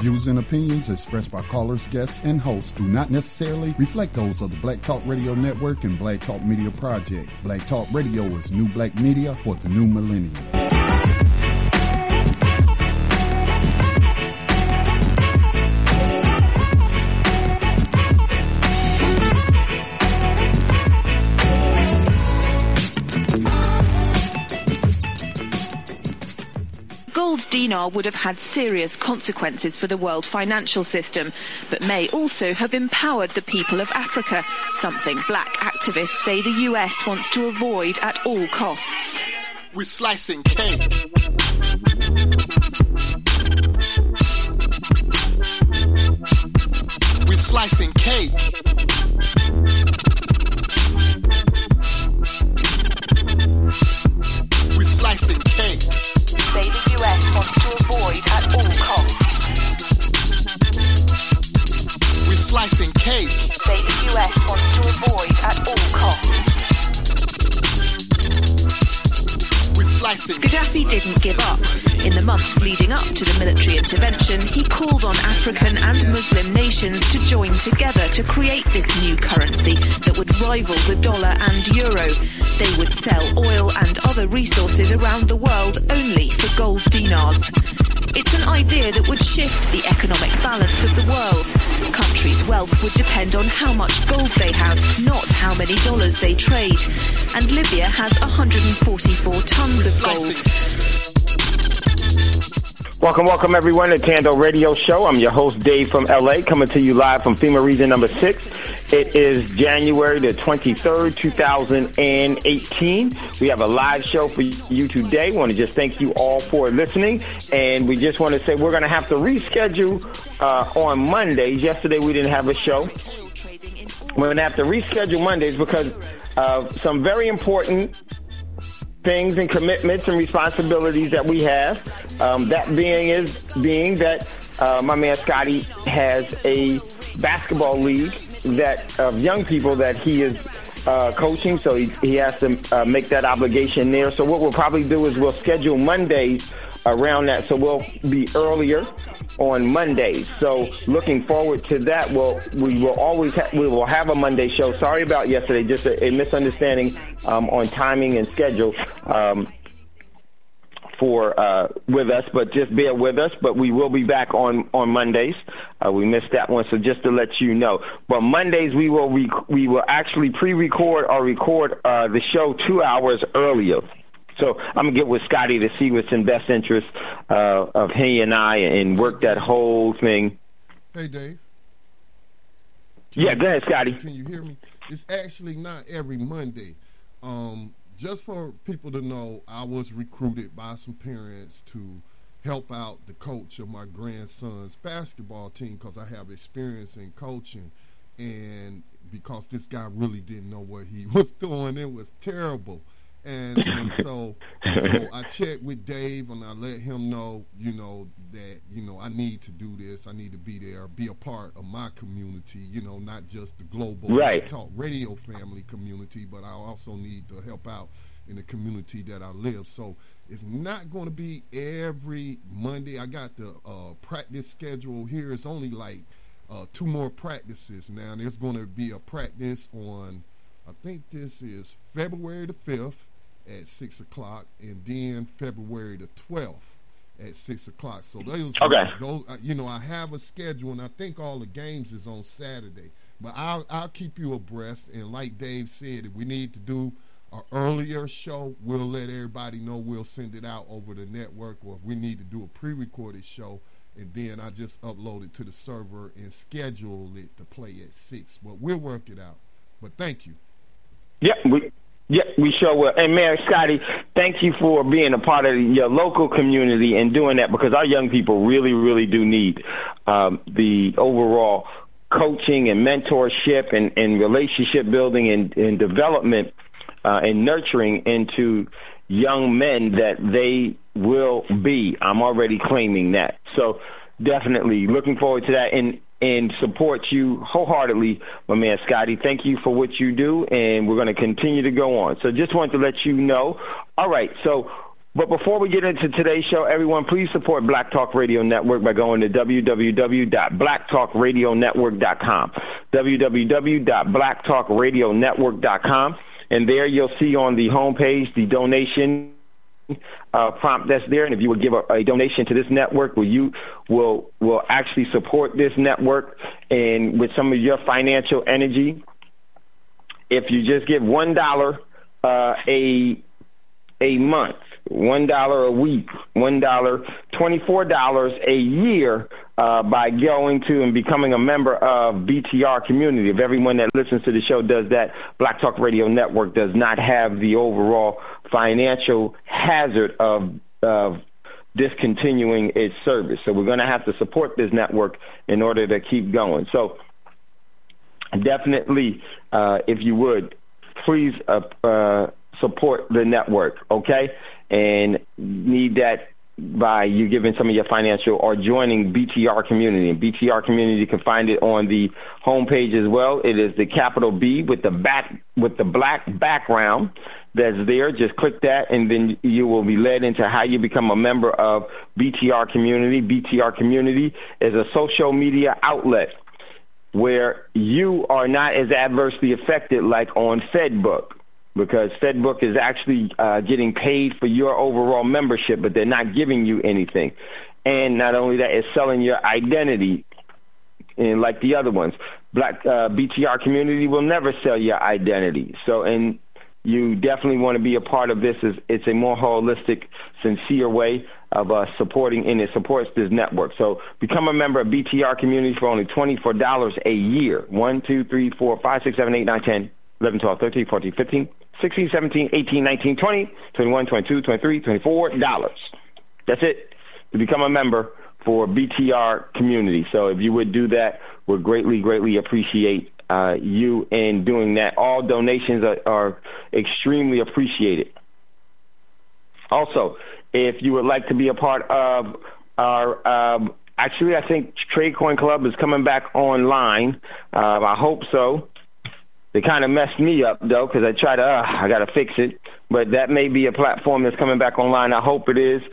views and opinions expressed by callers, guests, and hosts do not necessarily reflect those of the Black Talk Radio Network and Black Talk Media Project. Black Talk Radio is new black media for the new millennium. Gold dinar would have had serious consequences for the world financial system, but may also have empowered the people of Africa, something black activists say the US wants to avoid at all costs. We're slicing cake. We're slicing cake. We're slicing cake. Say the US wants to avoid at all costs. We're slicing cake. Say the US wants to avoid at all costs. We're slicing. Gaddafi didn't give up. In the months leading up to the military intervention, he called on African and Muslim nations to join together to create this new currency that would rival the dollar and euro. They would sell oil and other resources around the world only for gold dinars. It's an idea that would shift the economic balance of the world. Countries' wealth would depend on how much gold they have, not how many dollars they trade. And Libya has 144 tons of gold. Welcome everyone to Tando Radio Show. I'm your host Dave from LA, coming to you live from FEMA Region number 6. It is January the 23rd, 2018. We have a live show for you today. We want to just thank you all for listening, and we just want to say we're going to have to reschedule on Mondays. Yesterday we didn't have a show. We're going to have to reschedule Mondays because of some very important things and commitments and responsibilities that we have. That being that my man Scotty has a basketball league that of young people that he is coaching, so he has to make that obligation there. So what we'll probably do is we'll schedule Mondays around that, so we'll be earlier on Mondays. So looking forward to that. We will have a Monday show. Sorry about yesterday, just a misunderstanding on timing and schedule with us, but just bear with us. But we will be back on Mondays. We missed that one, so just to let you know. But Mondays we will actually pre-record or record the show 2 hours earlier. So I'm going to get with Scotty to see what's in best interest of he and I and work that whole thing. Hey, Dave. Go ahead, Scotty. Can you hear me? It's actually not every Monday. Just for people to know, I was recruited by some parents to help out the coach of my grandson's basketball team because I have experience in coaching. And because this guy really didn't know what he was doing, it was terrible. And so I checked with Dave and I let him know, that, I need to do this. I need to be there, be a part of my community, not just the global talk radio family community, but I also need to help out in the community that I live. So it's not going to be every Monday. I got the practice schedule here. It's only like 2 more practices now. There's going to be a practice on, I think this is February the 5th. At 6 o'clock, and then February the 12th at 6 o'clock. So those, I have a schedule, and I think all the games is on Saturday. But I'll keep you abreast. And like Dave said, if we need to do an earlier show, we'll let everybody know. We'll send it out over the network. Or if we need to do a pre-recorded show, and then I just upload it to the server and schedule it to play at 6. But we'll work it out. But thank you. Yeah, we sure will. And Mayor Scotty, thank you for being a part of your local community and doing that, because our young people really, really do need the overall coaching and mentorship and relationship building and development and nurturing into young men that they will be. I'm already claiming that. So definitely looking forward to that and support you wholeheartedly, my man Scotty. Thank you for what you do, and we're going to continue to go on. So just wanted to let you know. All right, so But before we get into today's show, everyone, please support Black Talk Radio Network by going to www.blacktalkradionetwork.com, www.blacktalkradionetwork.com, and there you'll see on the homepage the donation prompt that's there. And if you would give a donation to this network, you will actually support this network and with some of your financial energy. If you just give $1 a month, $1 a week, $1, $24 a year by going to and becoming a member of BTR community. If everyone that listens to the show does that, Black Talk Radio Network does not have the overall financial hazard of discontinuing its service. So we're going to have to support this network in order to keep going. So definitely, if you would, please support the network, okay? And need that by you giving some of your financial or joining BTR community. And BTR community, you can find it on the homepage as well. It is the capital B with the black background that's there. Just click that, and then you will be led into how you become a member of BTR community. BTR community is a social media outlet where you are not as adversely affected like on FedBook, because FedBook is actually getting paid for your overall membership, but they're not giving you anything. And not only that, it's selling your identity, and like the other ones. BTR community will never sell your identity. So, and you definitely want to be a part of this. It's a more holistic, sincere way of supporting, and it supports this network. So become a member of BTR community for only $24 a year. 1, 2, 3, 4, 5, 6, 7, 8, 9, 10, 11, 12, 13, 14, 15, 16, 17, 18, 19, 20, 21, 22, 23, $24. That's it to become a member for BTR community. So if you would do that, we'd greatly, greatly appreciate you in doing that. All donations are extremely appreciated. Also, if you would like to be a part of our, actually, I think TradeCoin Club is coming back online. I hope so. They kind of messed me up, though, because I tried to, I got to fix it. But that may be a platform that's coming back online. I hope it is.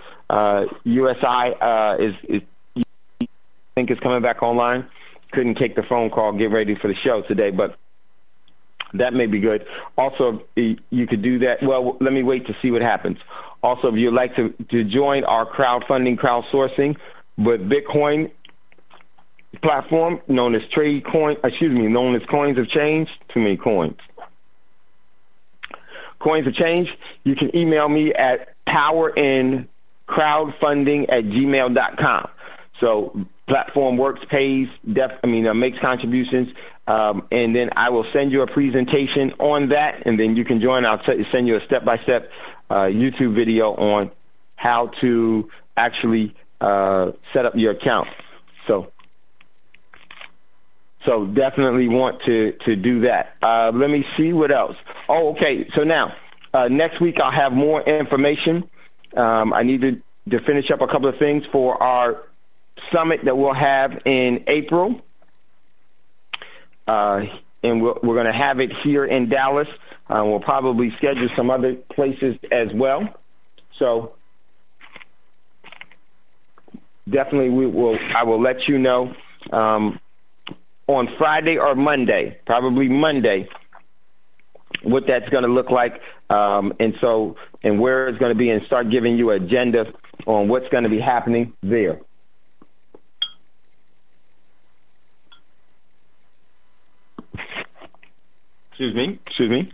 USI I think is coming back online. Couldn't take the phone call, get ready for the show today, but that may be good. Also, you could do that. Well, let me wait to see what happens. Also, if you'd like to join our crowdfunding, crowdsourcing with Bitcoin platform known as known as Coins of Change. Too many coins. Coins of Change. You can email me at powerinCrowdfunding@gmail.com. So platform works, pays, makes contributions, and then I will send you a presentation on that, and then you can join. I'll send you a step-by-step YouTube video on how to actually set up your account. So definitely want to do that. Let me see what else. Oh, okay. So now, next week I'll have more information. I need to finish up a couple of things for our summit that we'll have in April. And we're going to have it here in Dallas. We'll probably schedule some other places as well. So definitely I will let you know on Friday or Monday, probably Monday, what that's going to look like, and where it's going to be, and start giving you an agenda on what's going to be happening there. Excuse me.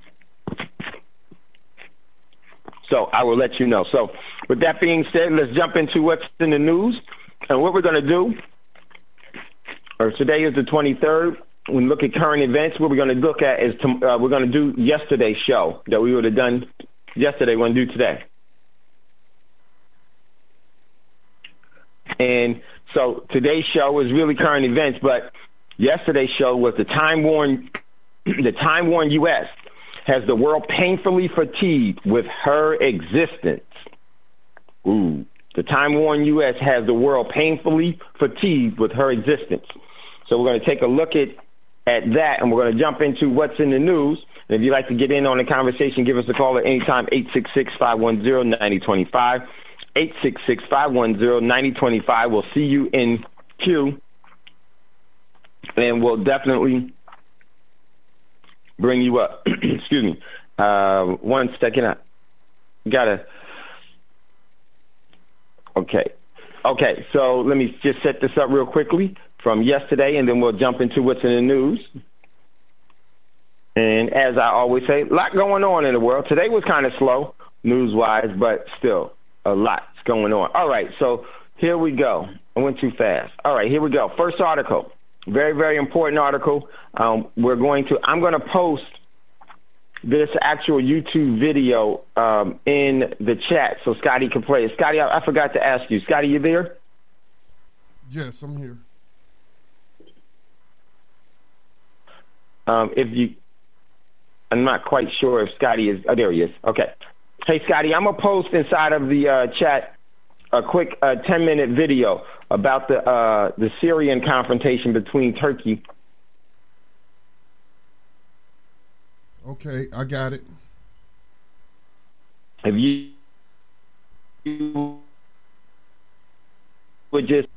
So I will let you know. So with that being said, let's jump into what's in the news. And what we're going to do, today is the 23rd. When we look at current events, what we're going to look at is we're going to do yesterday's show that we would have done yesterday. We're going to do today. And so today's show is really current events, but yesterday's show was the time-worn U.S. has the world painfully fatigued with her existence. Ooh. The time-worn U.S. has the world painfully fatigued with her existence. So we're going to take a look at that, and we're going to jump into what's in the news. And if you'd like to get in on the conversation, give us a call at any time, 866-510-9025. 866-510-9025. We'll see you in queue, and we'll definitely bring you up. Excuse me. 1 second. I gotta. Okay, so let me just set this up real quickly from yesterday, and then we'll jump into what's in the news. And as I always say, a lot going on in the world. Today was kind of slow, news-wise, but still a lot going on. All right, so here we go. I went too fast. All right, here we go. First article, very, very important article. I'm going to post this actual YouTube video in the chat so Scotty can play it. Scotty, I forgot to ask you. Scotty, you there? Yes, I'm here. I'm not quite sure if Scotty is. Oh, there he is. Okay. Hey, Scotty, I'm going to post inside of the chat a quick 10-minute video about the Syrian confrontation between Turkey. Okay, I got it. If you would just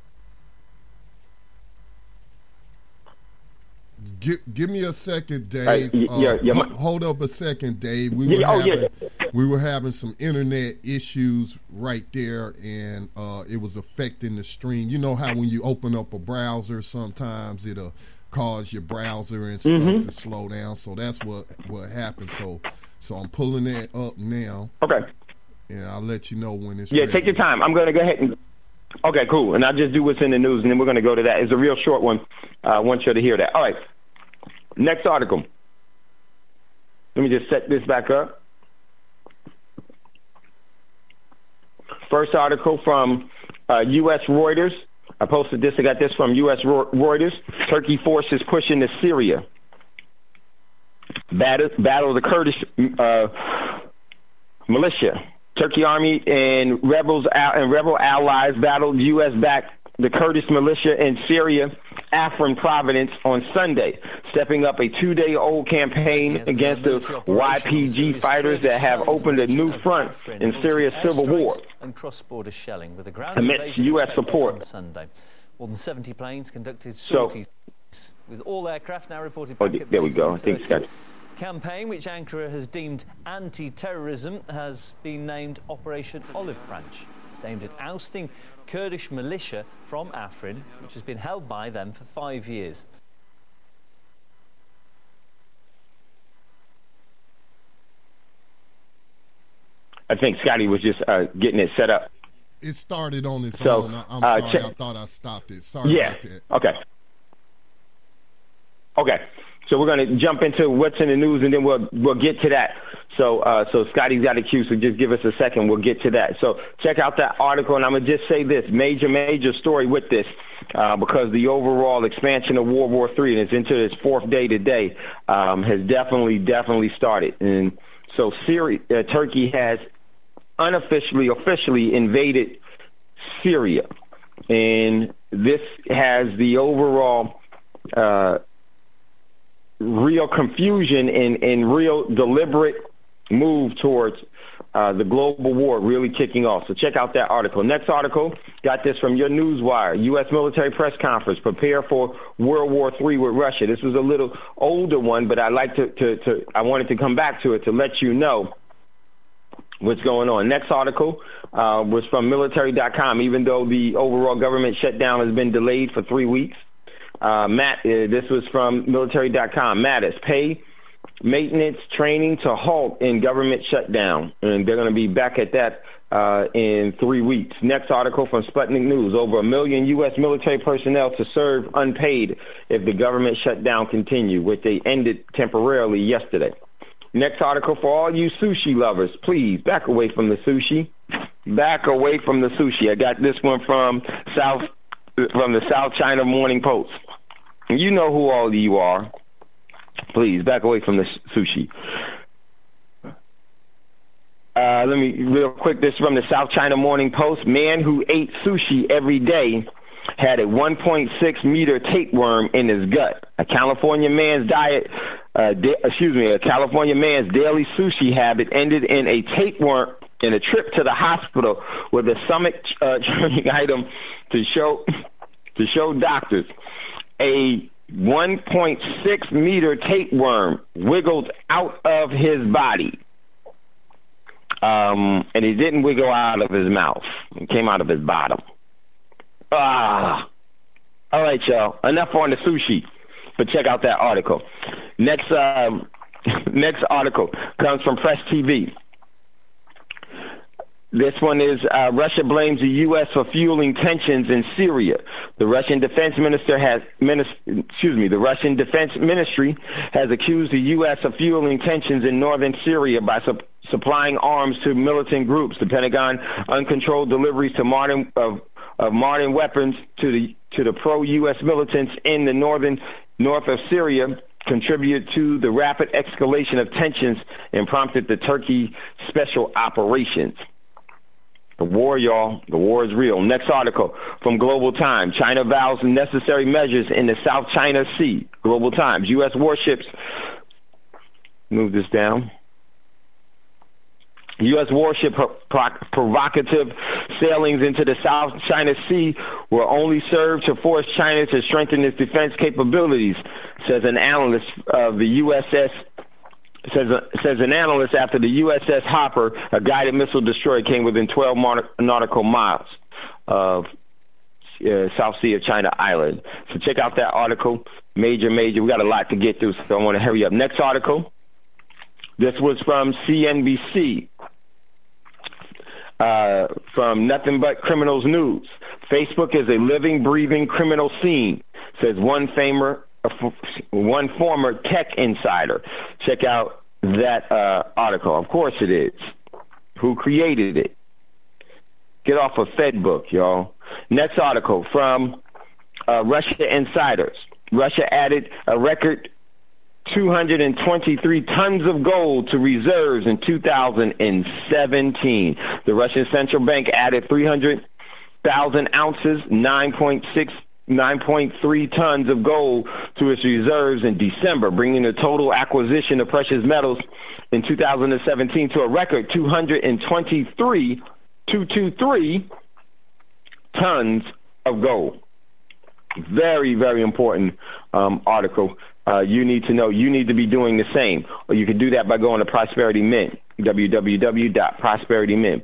give me a second, Dave. Hold up a second, Dave. We were having some internet issues right there, and it was affecting the stream. You know how when you open up a browser, sometimes it'll cause your browser and stuff to slow down. So that's what happened. So I'm pulling that up now. Okay. And I'll let you know when it's ready. Take your time. I'm going to go ahead and... Okay, cool. And I'll just do what's in the news, and then we're going to go to that. It's a real short one. I want you to hear that. All right. Next article. Let me just set this back up. First article from U.S. Reuters. I posted this. I got this from U.S. Reuters. Turkey forces push into Syria. Battle the Kurdish militia. Turkey army and rebel allies battled U.S.-backed the Kurdish militia in Syria, Afrin province on Sunday, stepping up a 2-day-old campaign against the YPG fighters that have opened a new front in Syria's civil war. And cross-border shelling with the ground amidst U.S. support. On Sunday. More than 70 planes conducted sorties with all aircraft now reported back at there we go. I think Scott. Campaign, which Ankara has deemed anti-terrorism, has been named Operation Olive Branch. It's aimed at ousting Kurdish militia from Afrin, which has been held by them for 5 years. I think Scotty was just getting it set up. It started on its own. I'm sorry, I thought I stopped it. Sorry about that. Okay. So we're going to jump into what's in the news, and then we'll get to that. So Scotty's got a cue, so just give us a second. We'll get to that. So check out that article, and I'm going to just say this. Major story with this, because the overall expansion of World War III, and it's into its 4th day today, has definitely started. And so Turkey has officially invaded Syria. And this has the overall real confusion and real deliberate move towards the global war really kicking off. So check out that article. Next article, got this from your Newswire. U.S. military press conference, prepare for World War III with Russia. This was a little older one, but I wanted to come back to it to let you know what's going on. Next article was from military.com. Even though the overall government shutdown has been delayed for 3 weeks, this was from military.com. Mattis, pay maintenance training to halt in government shutdown. And they're going to be back at that in 3 weeks. Next article from Sputnik News. Over 1 million U.S. military personnel to serve unpaid if the government shutdown continue, which they ended temporarily yesterday. Next article for all you sushi lovers. Please back away from the sushi. Back away from the sushi. I got this one from the South China Morning Post. You know who all of you are. Please, back away from the sushi. Let me, real quick, this is from the South China Morning Post. Man who ate sushi every day had a 1.6-meter tapeworm in his gut. A California man's diet a California man's daily sushi habit ended in a tapeworm and a trip to the hospital with a stomach churning item to show doctors. A 1.6 meter tapeworm wiggled out of his body. And he didn't wiggle out of his mouth. It came out of his bottom. All right, y'all. Enough on the sushi. But check out that article. Next article comes from Press TV. This one is Russia blames the U.S. for fueling tensions in Syria. The Russian Defense Ministry has accused the U.S. of fueling tensions in northern Syria by supplying arms to militant groups. The Pentagon uncontrolled deliveries to modern weapons to the pro-U.S. militants in the north of Syria contributed to the rapid escalation of tensions and prompted the Turkey special operations. The war, y'all. The war is real. Next article from Global Times. China vows necessary measures in the South China Sea. Global Times. U.S. warships. Move this down. U.S. warship provocative sailings into the South China Sea will only serve to force China to strengthen its defense capabilities, says an analyst of the USS. Says an analyst after the USS Hopper, a guided missile destroyer, came within 12 nautical miles of South Sea of China Island. So check out that article. Major. We got a lot to get through, so I want to hurry up. Next article. This was from CNBC. From Nothing But Criminals News. Facebook is a living, breathing criminal scene, says one former tech insider. Check out that article. Of course it is. Who created it? Get off of FedBook, y'all. Next article from Russia Insiders. Russia added a record 223 tons of gold to reserves in 2017. The Russian central bank added 300,000 ounces, 9.3 tons of gold to its reserves in December, bringing the total acquisition of precious metals in 2017 to a record 223 tons of gold. Very, very important article. You need to know. You need to be doing the same. Or you can do that by going to Prosperity Mint, www.prosperitymint,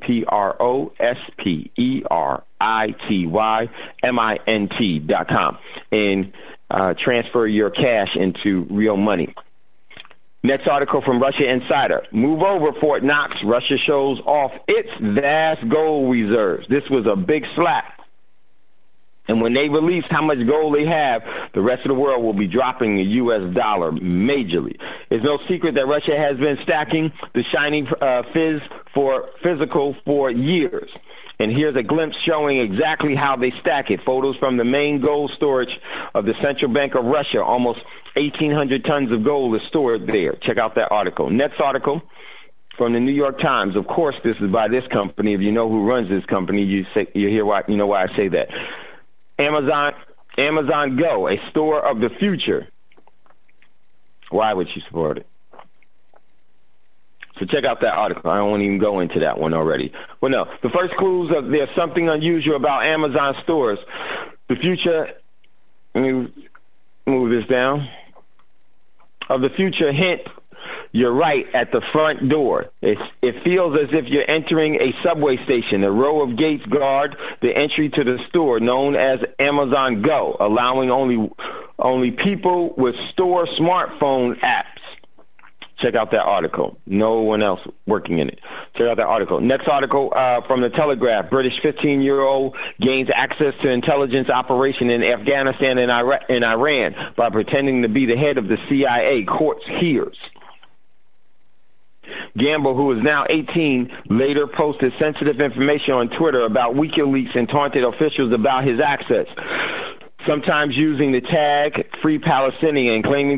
PROSPERITYMINT.com, and transfer your cash into real money. Next article from Russia Insider. Move over, Fort Knox. Russia shows off its vast gold reserves. This was a big slap. And when they release how much gold they have, the rest of the world will be dropping the U.S. dollar majorly. It's no secret that Russia has been stacking the shiny physical for years. And here's a glimpse showing exactly how they stack it. Photos from the main gold storage of the Central Bank of Russia. Almost 1,800 tons of gold is stored there. Check out that article. Next article from the New York Times. Of course, this is by this company. If you know who runs this company, you hear why. You know why I say that. Amazon Go, a store of the future. Why would you support it? So check out that article. I don't want to even go into that one already. Well, no. The first clues of there's something unusual about Amazon stores. The future, let me move this down. Of the future hint, you're right at the front door. It feels as if you're entering a subway station. A row of gates guard the entry to the store, known as Amazon Go, allowing only people with store smartphone apps. Check out that article. No one else working in it. Check out that article. Next article from the Telegraph. British 15-year-old gains access to intelligence operation in Afghanistan and Iran by pretending to be the head of the CIA. Courts hears. Gamble, who is now 18, later posted sensitive information on Twitter about WikiLeaks and taunted officials about his access, sometimes using the tag Free Palestinian and claiming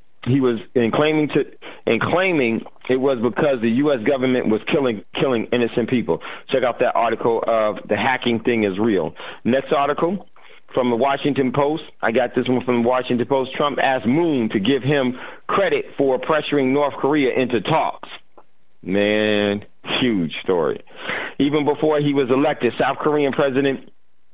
it was because the U.S. government was killing innocent people. Check out that article of The Hacking Thing is Real. Next article from the Washington Post. I got this one from the Washington Post. Trump asked Moon to give him credit for pressuring North Korea into talks. Man, huge story. Even before he was elected, South Korean President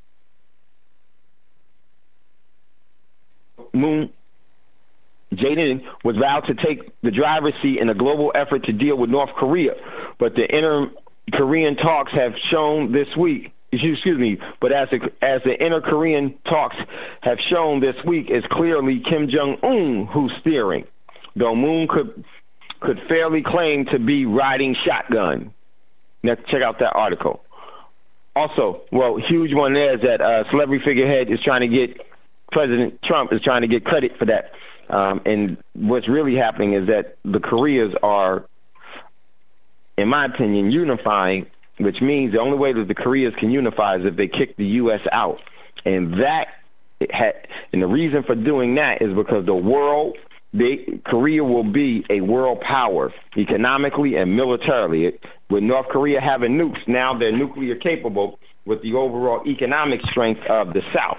Moon Jae-in was vowed to take the driver's seat in a global effort to deal with North Korea. But the inter-Korean talks have shown this week, but as the inter-Korean talks have shown this week, it's clearly Kim Jong-un who's steering, though Moon could fairly claim to be riding shotgun. Next, check out that article. Also, huge one there is that celebrity figurehead is trying to get President Trump is trying to get credit for that. And what's really happening is that the Koreas are, in my opinion, unifying, which means the only way that the Koreas can unify is if they kick the U.S. out. And the reason for doing that is because Korea will be a world power economically and militarily. With North Korea having nukes, now they're nuclear capable with the overall economic strength of the South.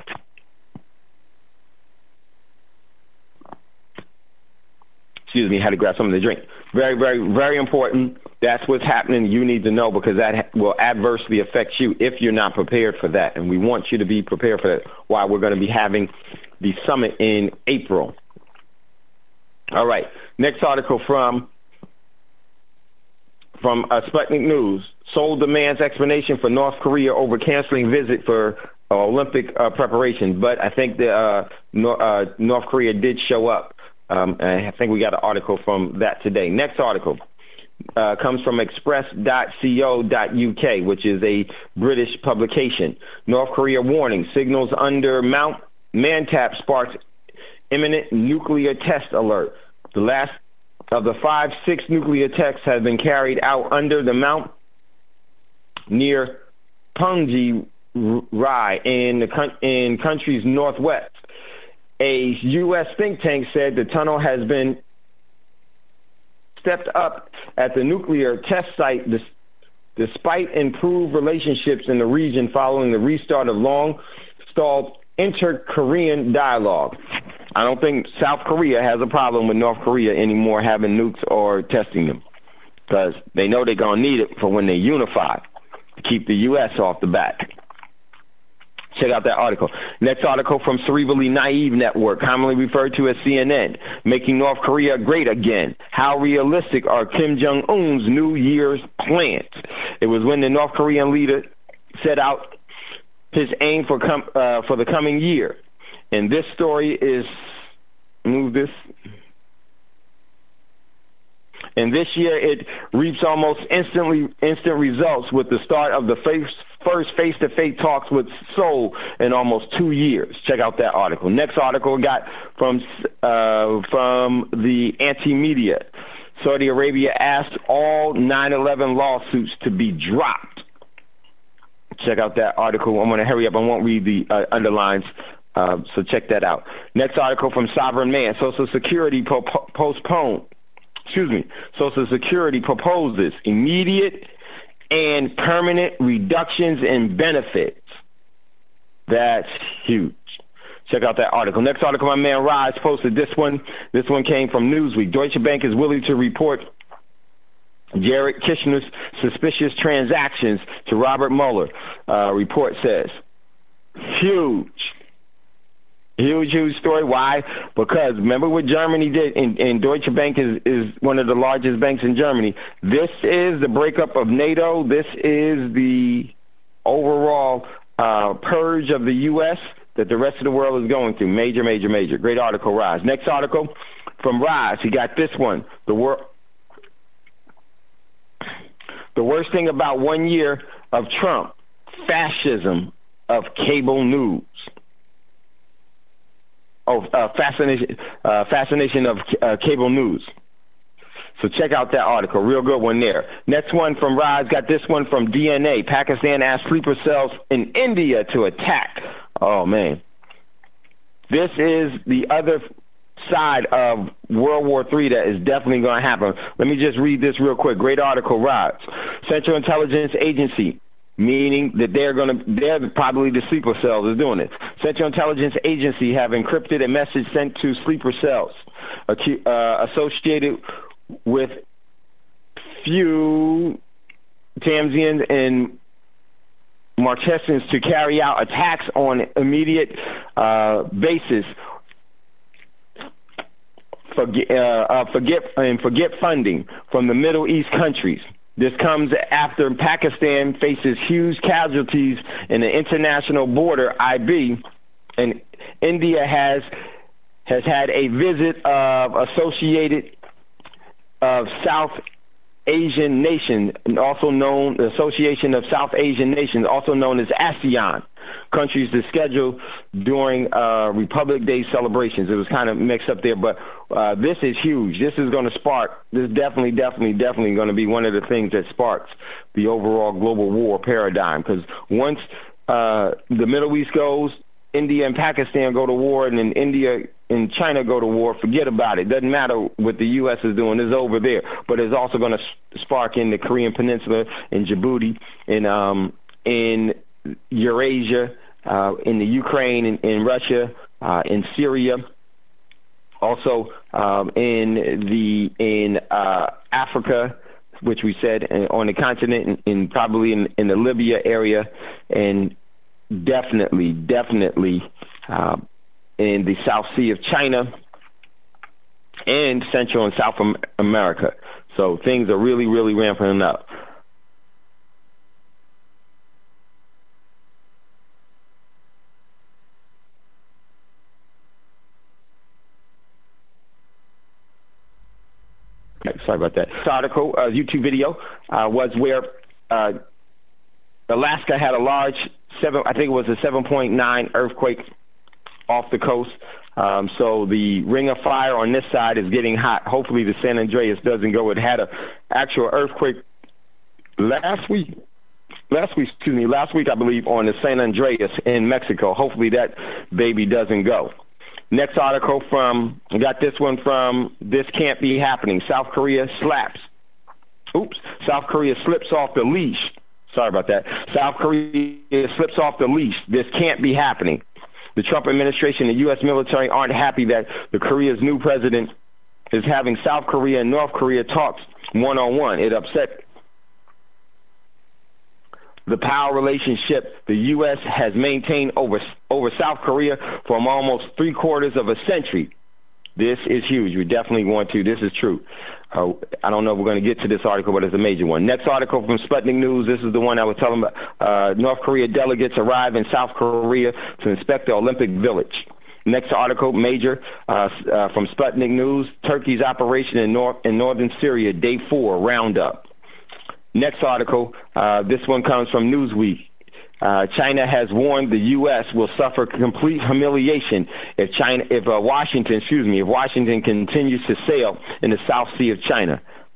Excuse me, had to grab something to drink. Very, very, very important. That's what's happening. You need to know because that will adversely affect you if you're not prepared for that. And we want you to be prepared for that while we're going to be having the summit in April. All right. Next article from Sputnik News. Seoul demands explanation for North Korea over canceling visit for Olympic preparations. But I think the North Korea did show up. I think we got an article from that today. Next article comes from express.co.uk, which is a British publication. North Korea warning, signals under Mount Mantap sparks imminent nuclear test alert. The last of the 5-6 nuclear tests have been carried out under the Mount near Punji Rai in country's northwest. A U.S. think tank said the tunnel has been stepped up at the nuclear test site despite improved relationships in the region following the restart of long-stalled inter-Korean dialogue. I don't think South Korea has a problem with North Korea anymore having nukes or testing them because they know they're going to need it for when they unify to keep the U.S. off the back. Check out that article. Next article from Cerebrally Naive Network, commonly referred to as CNN, making North Korea great again. How realistic are Kim Jong-un's New Year's plans? It was when the North Korean leader set out his aim for the coming year. And this story is, move this. And this year it reaps almost instant results with the start of the first face-to-face talks with Seoul in almost 2 years. Check out that article. Next article got from the Anti-Media. Saudi Arabia asked all 9/11 lawsuits to be dropped. Check out that article. I'm going to hurry up. I won't read the underlines, so check that out. Next article from Sovereign Man. Social Security Social Security proposes immediate and permanent reductions in benefits. That's huge. Check out that article. Next article, my man Rise posted this one. This one came from Newsweek. Deutsche Bank is willing to report Jared Kushner's suspicious transactions to Robert Mueller. Report says. Huge story. Why? Because remember what Germany did, and Deutsche Bank is one of the largest banks in Germany. This is the breakup of NATO. This is the overall purge of the U.S. that the rest of the world is going through. Major. Great article, Rise. Next article from Rise. He got this one. The worst thing about 1 year of Trump, fascism of cable news. Fascination of cable news. So check out that article. Real good one there. Next one from Rise. Got this one from DNA. Pakistan asked sleeper cells in India to attack. Oh, man. This is the other side of World War III that is definitely going to happen. Let me just read this real quick. Great article, Rise. Central Intelligence Agency, meaning that they're probably the sleeper cells is doing it. Central Intelligence Agency have encrypted a message sent to sleeper cells associated with few Tamsians and Marxistans to carry out attacks on immediate basis forget funding from the Middle East countries. This comes after Pakistan faces huge casualties in the international border, IB, and India has had a visit of associated of South Asian Nations, also known the Association of South Asian Nations, also known as ASEAN, countries to schedule during Republic Day celebrations. It was kind of mixed up there, but this is huge. This is going to spark. This is definitely going to be one of the things that sparks the overall global war paradigm. Because once the Middle East goes, India and Pakistan go to war, and then India and China go to war, forget about it. Doesn't matter what the U.S. is doing. It's over there. But it's also going to spark in the Korean Peninsula, in Djibouti, in Eurasia, in the Ukraine, in Russia, in Syria, also in Africa, which we said on the continent, and probably in the Libya area, and definitely in the South Sea of China and Central and South America. So things are really ramping up. Sorry about that. This article, YouTube video, was where Alaska had a large I think it was a 7.9 earthquake off the coast. So the ring of fire on this side is getting hot. Hopefully the San Andreas doesn't go. It had an actual earthquake last week, I believe, on the San Andreas in Mexico. Hopefully that baby doesn't go. Next article I got this one from This Can't Be Happening. South Korea slips off the leash. Sorry about that. South Korea slips off the leash. This can't be happening. The Trump administration and U.S. military aren't happy that the Korea's new president is having South Korea and North Korea talks one-on-one. It upset the power relationship the U.S. has maintained over South Korea for almost 3/4 of a century. This is huge. We definitely want to. This is true. I don't know if we're going to get to this article, but it's a major one. Next article from Sputnik News. This is the one I was telling about. North Korea delegates arrive in South Korea to inspect the Olympic Village. Next article, major, from Sputnik News. Turkey's operation in northern Syria, day 4, roundup. Next article, this one comes from Newsweek. China has warned the U.S. will suffer complete humiliation if Washington continues to sail in the South Sea of China.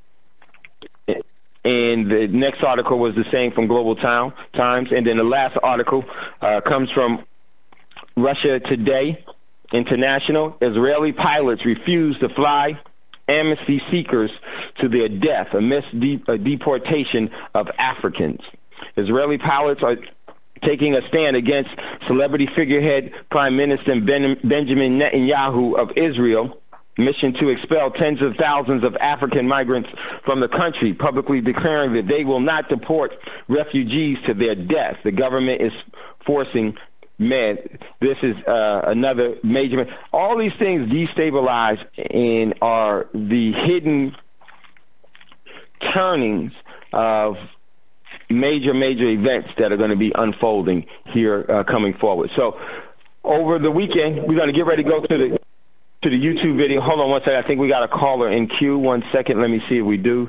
And the next article was the same from Global Times. And then the last article comes from Russia Today International. Israeli pilots refuse to fly amnesty seekers to their death amidst deportation of Africans. Israeli pilots are taking a stand against celebrity figurehead Prime Minister Benjamin Netanyahu of Israel mission to expel tens of thousands of African migrants from the country, publicly declaring that they will not deport refugees to their death. The government is forcing this is another major. All these things destabilize and are the hidden turnings of major events that are going to be unfolding here coming forward. So over the weekend, we're going to get ready to go to the YouTube video. Hold on one second. I think we got a caller in queue. 1 second. Let me see if we do.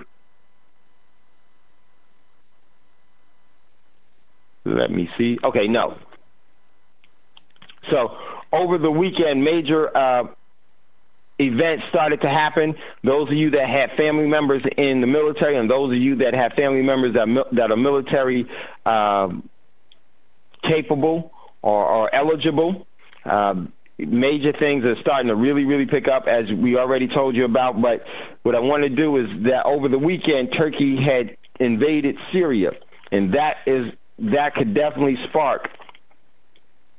Let me see. Okay, no. So over the weekend, major events started to happen. Those of you that had family members in the military, and those of you that have family members that are military capable or eligible, major things are starting to really pick up, as we already told you about. But what I want to do is that over the weekend, Turkey had invaded Syria, and that could definitely spark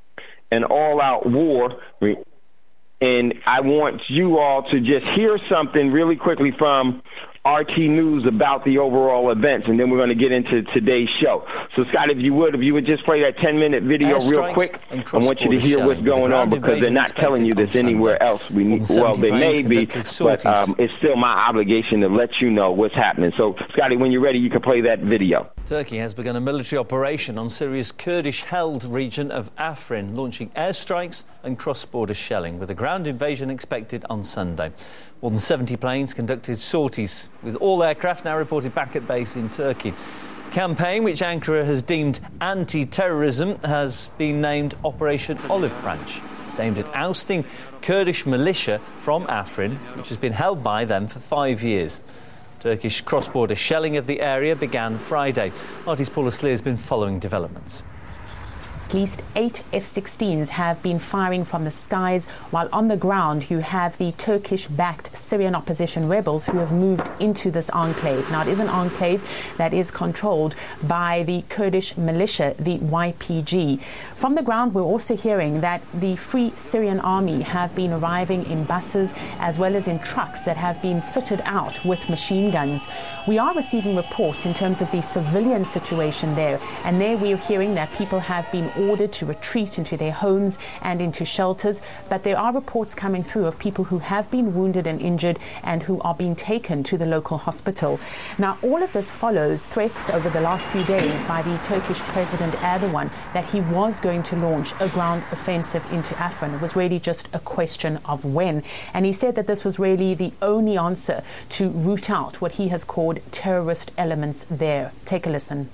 an all-out war. And I want you all to just hear something really quickly from RT News about the overall events, and then we're going to get into today's show. So, Scott, if you would just play that 10-minute video real quick. I want you to hear what's going on, because they're not telling you this anywhere else. Well, they may be, but it's still my obligation to let you know what's happening. So, Scotty, when you're ready, you can play that video. Turkey has begun a military operation on Syria's Kurdish-held region of Afrin, launching airstrikes and cross-border shelling, with a ground invasion expected on Sunday. More than 70 planes conducted sorties, with all aircraft now reported back at base in Turkey. The campaign, which Ankara has deemed anti-terrorism, has been named Operation Olive Branch. It's aimed at ousting Kurdish militia from Afrin, which has been held by them for 5 years. Turkish cross-border shelling of the area began Friday. RT's Paula Sleer has been following developments. At least 8 F-16s have been firing from the skies, while on the ground you have the Turkish-backed Syrian opposition rebels who have moved into this enclave. Now, it is an enclave that is controlled by the Kurdish militia, the YPG. From the ground, we're also hearing that the Free Syrian Army have been arriving in buses as well as in trucks that have been fitted out with machine guns. We are receiving reports in terms of the civilian situation there, and there we're hearing that people have been ordered to retreat into their homes and into shelters, but there are reports coming through of people who have been wounded and injured and who are being taken to the local hospital. Now, all of this follows threats over the last few days by the Turkish President Erdogan that he was going to launch a ground offensive into Afrin. It was really just a question of when, and he said that this was really the only answer to root out what he has called terrorist elements there. Take a listen.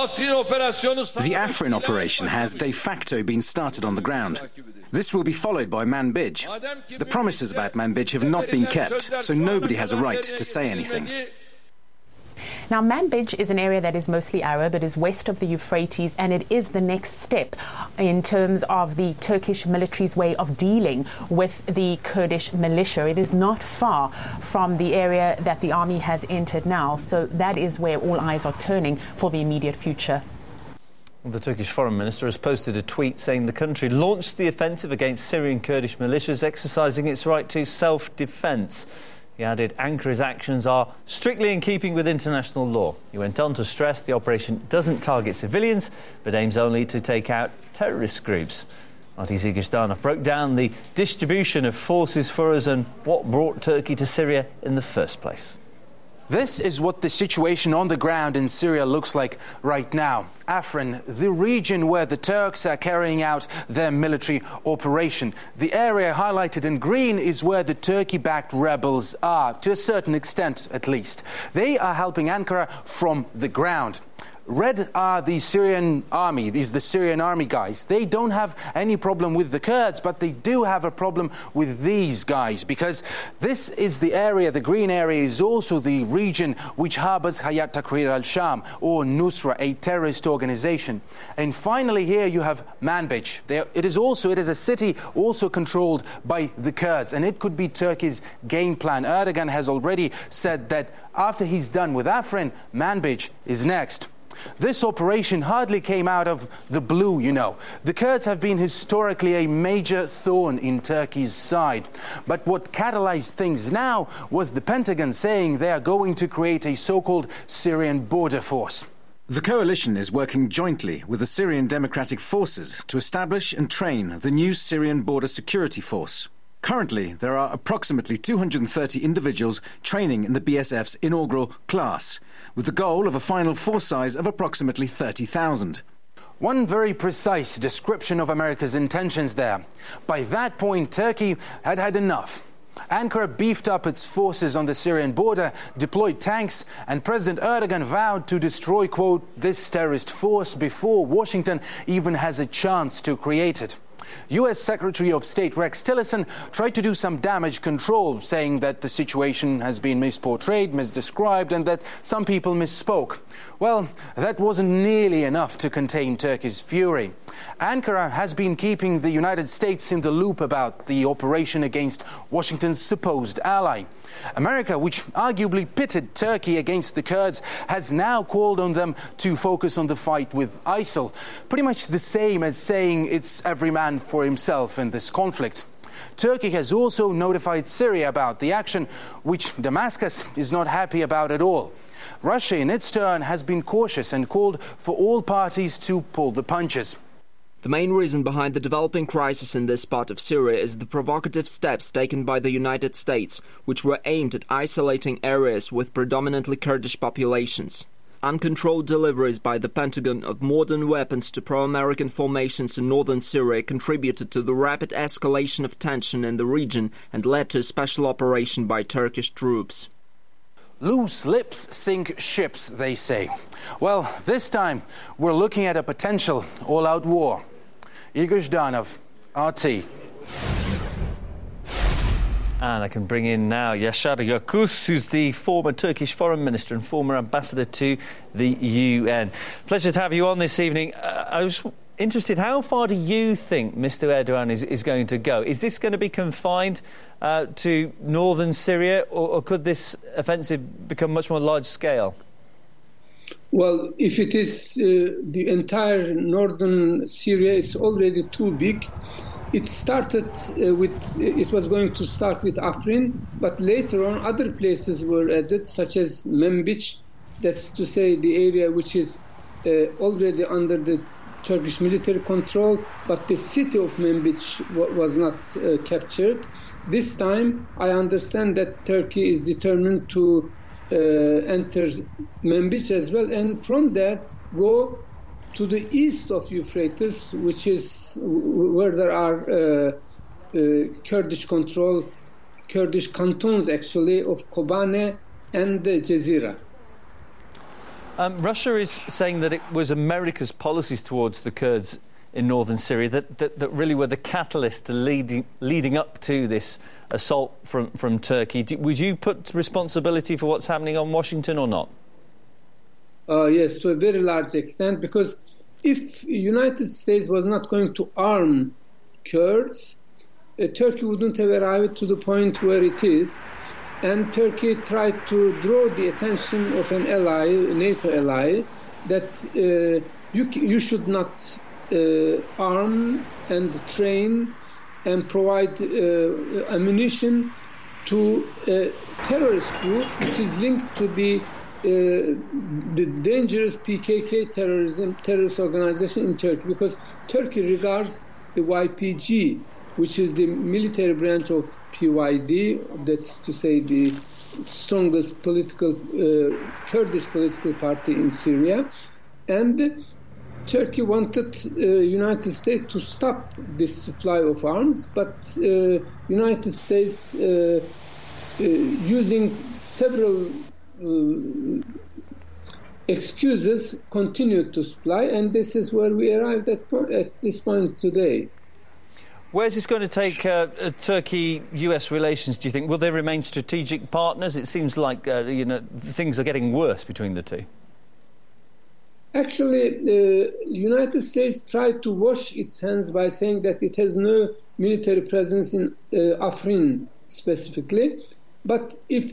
The Afrin operation has de facto been started on the ground. This will be followed by Manbij. The promises about Manbij have not been kept, so nobody has a right to say anything. Now, Manbij is an area that is mostly Arab. It is west of the Euphrates, and it is the next step in terms of the Turkish military's way of dealing with the Kurdish militia. It is not far from the area that the army has entered now, so that is where all eyes are turning for the immediate future. The Turkish foreign minister has posted a tweet saying the country launched the offensive against Syrian Kurdish militias exercising its right to self-defence. He added Ankara's actions are strictly in keeping with international law. He went on to stress the operation doesn't target civilians, but aims only to take out terrorist groups. RT's Igor Zdanov broke down the distribution of forces for us and what brought Turkey to Syria in the first place. This is what the situation on the ground in Syria looks like right now. Afrin, the region where the Turks are carrying out their military operation. The area highlighted in green is where the Turkey-backed rebels are, to a certain extent at least. They are helping Ankara from the ground. Red are the Syrian army, these are the Syrian army guys. They don't have any problem with the Kurds, but they do have a problem with these guys, because this is the area, the green area is also the region which harbors Hayat Tahrir al-Sham, or Nusra, a terrorist organization. And finally here you have Manbij. It is a city also controlled by the Kurds, and it could be Turkey's game plan. Erdogan has already said that after he's done with Afrin, Manbij is next. This operation hardly came out of the blue, you know. The Kurds have been historically a major thorn in Turkey's side. But what catalyzed things now was the Pentagon saying they are going to create a so-called Syrian border force. The coalition is working jointly with the Syrian Democratic Forces to establish and train the new Syrian Border Security Force. Currently, there are approximately 230 individuals training in the BSF's inaugural class, with the goal of a final force size of approximately 30,000. One very precise description of America's intentions there. By that point, Turkey had had enough. Ankara beefed up its forces on the Syrian border, deployed tanks, and President Erdogan vowed to destroy, quote, this terrorist force before Washington even has a chance to create it. U.S. Secretary of State Rex Tillerson tried to do some damage control, saying that the situation has been misportrayed, misdescribed, and that some people misspoke. Well, that wasn't nearly enough to contain Turkey's fury. Ankara has been keeping the United States in the loop about the operation against Washington's supposed ally. America, which arguably pitted Turkey against the Kurds, has now called on them to focus on the fight with ISIL, pretty much the same as saying it's every man for himself in this conflict. Turkey has also notified Syria about the action, which Damascus is not happy about at all. Russia, in its turn, has been cautious and called for all parties to pull the punches. The main reason behind the developing crisis in this part of Syria is the provocative steps taken by the United States, which were aimed at isolating areas with predominantly Kurdish populations. Uncontrolled deliveries by the Pentagon of modern weapons to pro-American formations in northern Syria contributed to the rapid escalation of tension in the region and led to a special operation by Turkish troops. Loose lips sink ships, they say. Well, this time we're looking at a potential all-out war. Igor Zhdanov, RT. And I can bring in now Yaşar Yılmaz, who's the former Turkish foreign minister and former ambassador to the UN. Pleasure to have you on this evening. I was interested, how far do you think Mr. Erdogan is going to go? Is this going to be confined to northern Syria, or could this offensive become much more large-scale? Well, if it is the entire northern Syria, it's already too big. It started it was going to start with Afrin, but later on other places were added, such as Manbij, that's to say the area which is already under the Turkish military control, but the city of Manbij was not captured. This time, I understand that Turkey is determined to enter Manbij as well, and from there go to the east of Euphrates, which is where there are Kurdish cantons actually of Kobane and Jazira. Russia is saying that it was America's policies towards the Kurds in northern Syria that really were the catalyst to leading up to this assault from Turkey. Would you put responsibility for what's happening on Washington or not? Yes, to a very large extent, because if the United States was not going to arm Kurds, Turkey wouldn't have arrived to the point where it is. And Turkey tried to draw the attention of an ally, a NATO ally, that you should not arm and train and provide ammunition to a terrorist group which is linked to the dangerous PKK terrorist organization in Turkey, because Turkey regards the YPG, which is the military branch of PYD, that's to say the strongest Kurdish political party in Syria, and Turkey wanted United States to stop this supply of arms, but United States using several excuses continued to supply, and this is where we arrived at this point today. Where's this going to take Turkey-US relations, do you think? Will they remain strategic partners? It seems like things are getting worse between the two. Actually, the United States tried to wash its hands by saying that it has no military presence in Afrin specifically. But if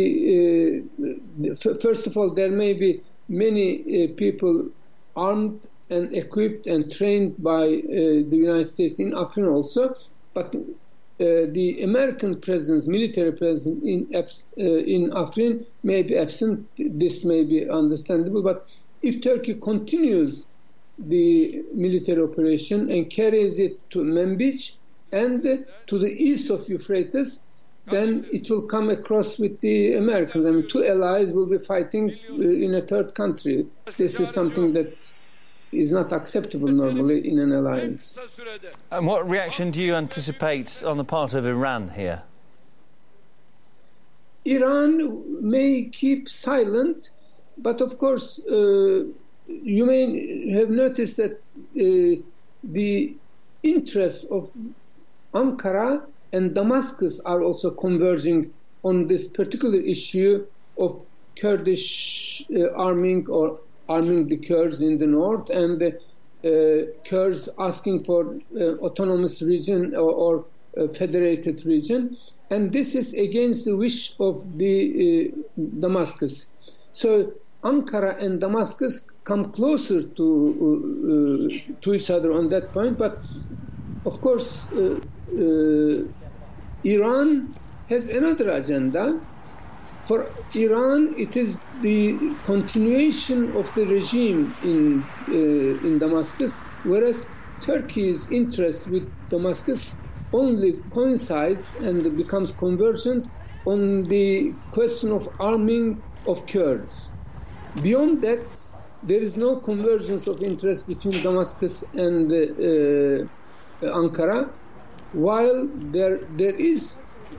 first of all, there may be many people armed and equipped and trained by the United States in Afrin also, but the American presence, military presence in Afrin may be absent. This may be understandable, but if Turkey continues the military operation and carries it to Manbij and to the east of Euphrates, then it will come across with the Americans. I mean, two allies will be fighting in a third country. This is something that is not acceptable normally in an alliance. And what reaction do you anticipate on the part of Iran here? Iran may keep silent, but of course you may have noticed that the interest of Ankara and Damascus are also converging on this particular issue of Kurdish arming the Kurds in the north, and Kurds asking for autonomous region or federated region, and this is against the wish of the Damascus. So Ankara and Damascus come closer to each other on that point, but of course Iran has another agenda. For Iran, it is the continuation of the regime in Damascus, whereas Turkey's interest with Damascus only coincides and becomes convergent on the question of arming of Kurds. Beyond that, there is no convergence of interest between Damascus and Ankara, while there is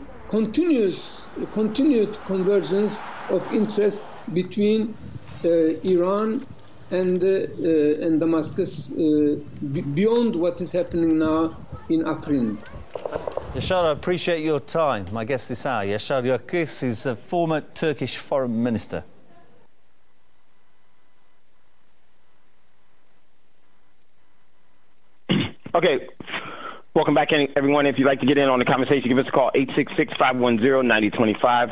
continued convergence of interest between Iran and Damascus beyond what is happening now in Afrin. Yashar, I appreciate your time. My guest this hour, Yashar Yildiz, is a former Turkish foreign minister. Okay. Welcome back, everyone. If you'd like to get in on the conversation, give us a call, 866-510-9025,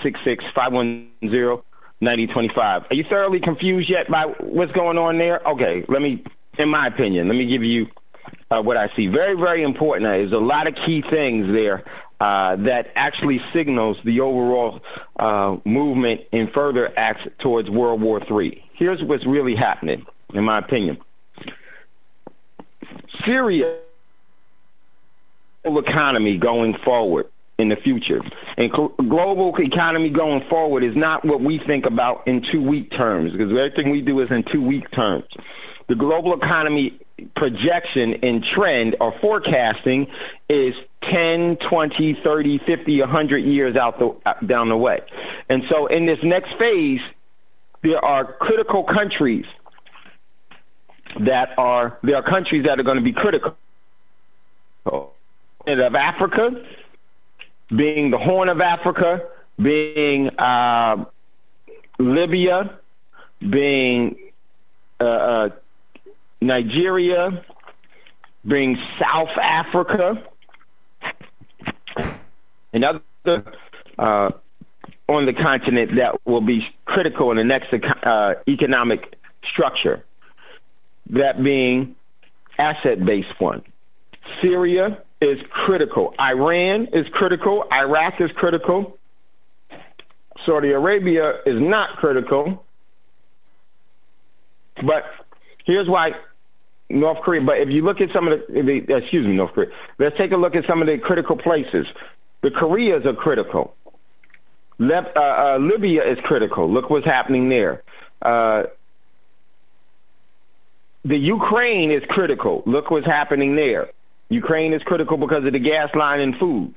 866-510-9025. Are you thoroughly confused yet by what's going on there? Okay, in my opinion, let me give you what I see. Very, very important. There's a lot of key things there that actually signals the overall movement in further acts towards World War III. Here's what's really happening, in my opinion. Syria economy going forward in the future, and global economy going forward is not what we think about in 2-week terms, because everything we do is in 2-week terms. The global economy projection and trend or forecasting is 10, 20, 30, 50, 100 years down the way. And so in this next phase, there are critical countries there are countries that are going to be critical. Of Africa, being the Horn of Africa, being Libya, being Nigeria, being South Africa, and other on the continent that will be critical in the next economic structure, that being asset-based one. Syria is critical. Iran is critical. Iraq is critical. Saudi Arabia is not critical. But here's why North Korea. But if you look at some of North Korea. Let's take a look at some of the critical places. The Koreas are critical. Libya is critical. Look what's happening there. The Ukraine is critical. Look what's happening there. Ukraine is critical because of the gas line and food.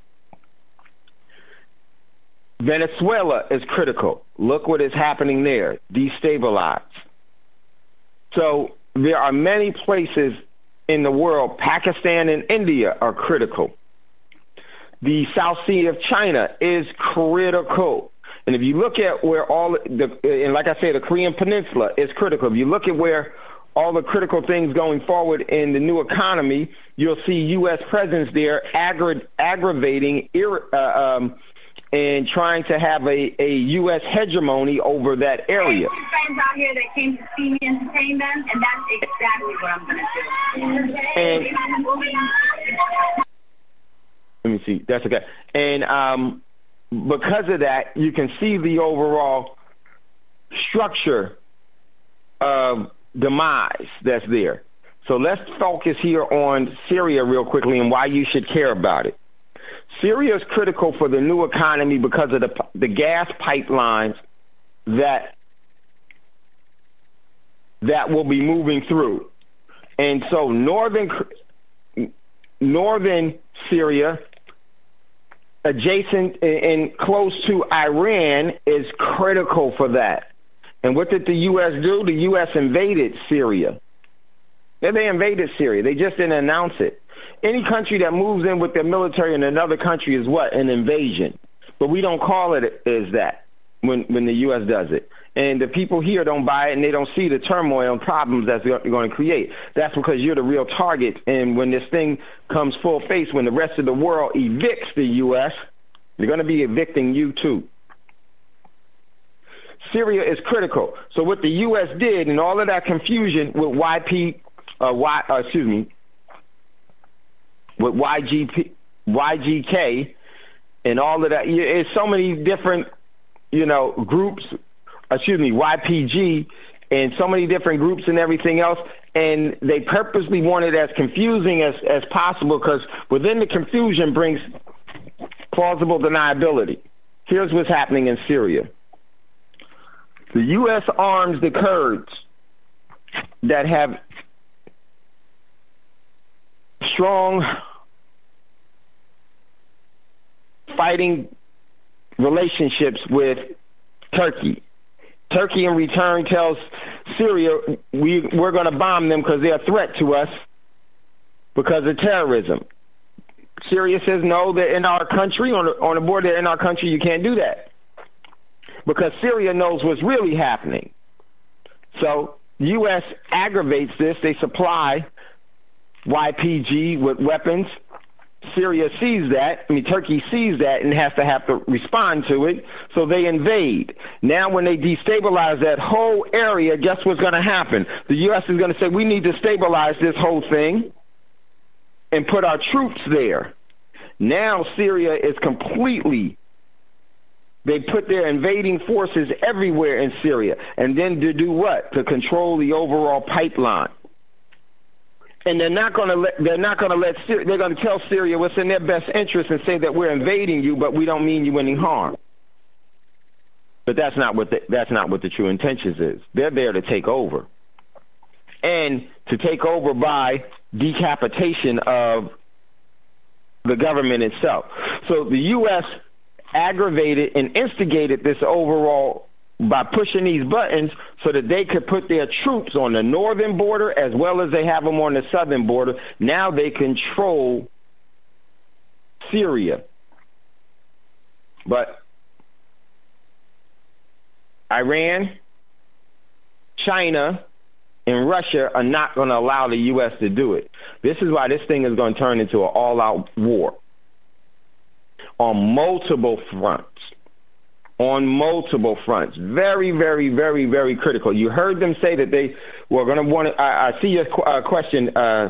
Venezuela is critical. Look what is happening there. Destabilized. So there are many places in the world. Pakistan and India are critical. The South Sea of China is critical. And if you look at where and like I say, the Korean Peninsula is critical. If you look at where all the critical things going forward in the new economy, you'll see U.S. presence there aggravating and trying to have a U.S. hegemony over that area. I have friends out here that came to see me entertain them, and that's exactly what I'm going to do. Let me see. That's okay. And because of that, you can see the overall structure of demise that's there. So let's focus here on Syria real quickly and why you should care about it. Syria is critical for the new economy because of the gas pipelines that will be moving through. And so northern Syria, adjacent and close to Iran, is critical for that. And what did the U.S. do? The U.S. invaded Syria. They invaded Syria. They just didn't announce it. Any country that moves in with their military in another country is what? An invasion. But we don't call it as that when the U.S. does it. And the people here don't buy it, and they don't see the turmoil and problems that's going to create. That's because you're the real target. And when this thing comes full face, when the rest of the world evicts the U.S., they're going to be evicting you too. Syria is critical. So what the U.S. did, and all of that confusion with with YGK, and all of that, it's so many different, groups. YPG, and so many different groups and everything else, and they purposely want it as confusing as possible, because within the confusion brings plausible deniability. Here's what's happening in Syria. The U.S. arms the Kurds that have strong fighting relationships with Turkey. Turkey in return tells Syria we're going to bomb them because they're a threat to us because of terrorism. Syria says, no, they're in our country, on the border, they're in our country, you can't do that. Because Syria knows what's really happening. So the U.S. aggravates this. They supply YPG with weapons. Syria sees that. Turkey sees that and has to respond to it, so they invade. Now, when they destabilize that whole area, guess what's going to happen? The U.S. is going to say, we need to stabilize this whole thing and put our troops there. Now, Syria is completely, they put their invading forces everywhere in Syria. And then to do what? To control the overall pipeline. And they're going to tell Syria what's in their best interest and say that we're invading you, but we don't mean you any harm. But that's not what the true intentions is. They're there to take over, and to take over by decapitation of the government itself. So the U.S. aggravated and instigated this overall by pushing these buttons so that they could put their troops on the northern border as well as they have them on the southern border. Now they control Syria. But Iran, China, and Russia are not going to allow the U.S. to do it. This is why this thing is going to turn into an all-out war on multiple fronts. On multiple fronts. Very, very, very, very critical. You heard them say that they were going to want to... I see your question,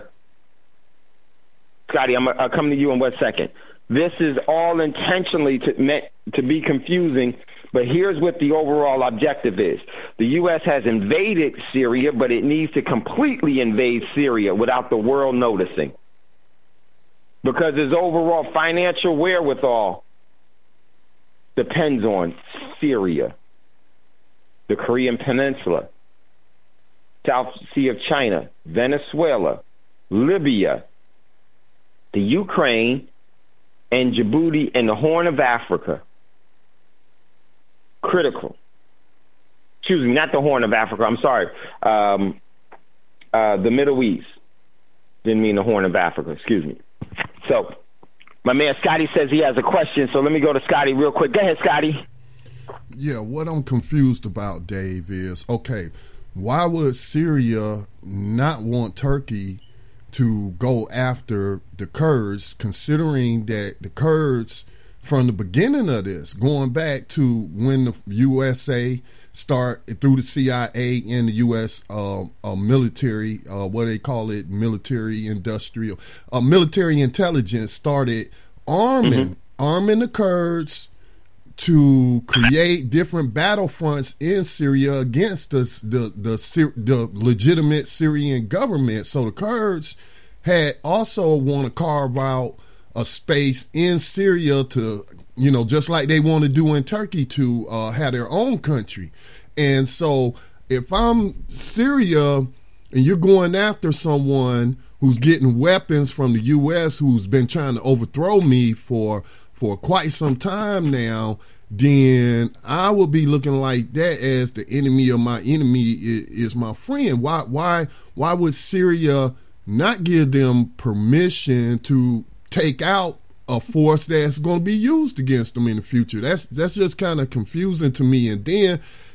Scotty. I'll come to you in 1 second. This is all intentionally meant to be confusing, but here's what the overall objective is. The U.S. has invaded Syria, but it needs to completely invade Syria without the world noticing, because its overall financial wherewithal depends on Syria, the Korean Peninsula, South Sea of China, Venezuela, Libya, the Ukraine, and Djibouti and the Horn of Africa. Critical. Excuse me, not the Horn of Africa. I'm sorry. The Middle East. Didn't mean the Horn of Africa. Excuse me. So, my man Scotty says he has a question, so let me go to Scotty real quick. Go ahead, Scotty. Yeah, what I'm confused about, Dave, is, okay, why would Syria not want Turkey to go after the Kurds, considering that the Kurds, from the beginning of this, going back to when the USA start through the CIA and the U.S. Military, what they call it, military intelligence started arming the Kurds to create different battlefronts in Syria against the legitimate Syrian government. So the Kurds had also want to carve out a space in Syria to, just like they want to do in Turkey, to have their own country. And so if I'm Syria and you're going after someone who's getting weapons from the U.S., who's been trying to overthrow me for quite some time now, then I will be looking like that as the enemy of my enemy is my friend. Why would Syria not give them permission to take out a force that's going to be used against them in the future? That's just kind of confusing to me. And then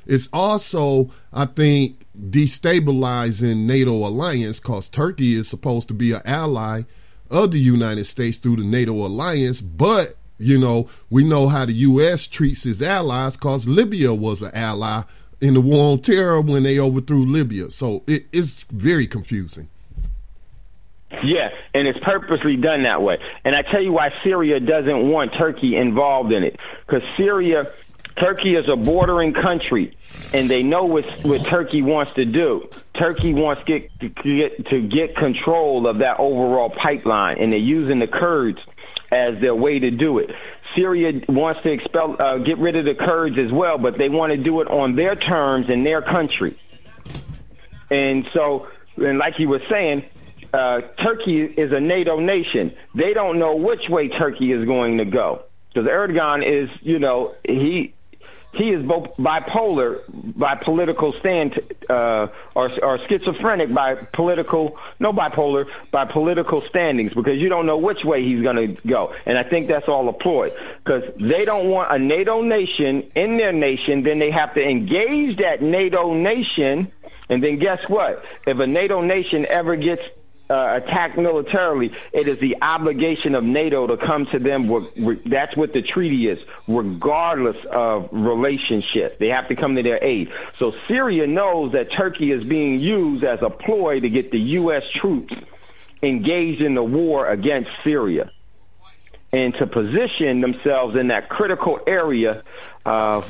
it's also, I think, destabilizing NATO alliance because Turkey is supposed to be an ally of the United States through the NATO alliance. But, you know, we know how the U.S. treats its allies because Libya was an ally in the war on terror when they overthrew Libya. So it's very confusing. Yeah, and it's purposely done that way. And I tell you why Syria doesn't want Turkey involved in it. Because Turkey is a bordering country, and they know what Turkey wants to do. Turkey wants to get control of that overall pipeline, and they're using the Kurds as their way to do it. Syria wants to get rid of the Kurds as well, but they want to do it on their terms in their country. And so, and like he was saying, Turkey is a NATO nation. They don't know which way Turkey is going to go. Because Erdogan is, you know, he is both bipolar by political or schizophrenic by political, no bipolar, by political standings, because you don't know which way he's going to go. And I think that's all a ploy, because they don't want a NATO nation in their nation. Then they have to engage that NATO nation. And then guess what? If a NATO nation ever gets attacked militarily, it is the obligation of NATO to come to them. That's what the treaty is, regardless of relationship. They have to come to their aid. So Syria knows that Turkey is being used as a ploy to get the U.S. troops engaged in the war against Syria and to position themselves in that critical area of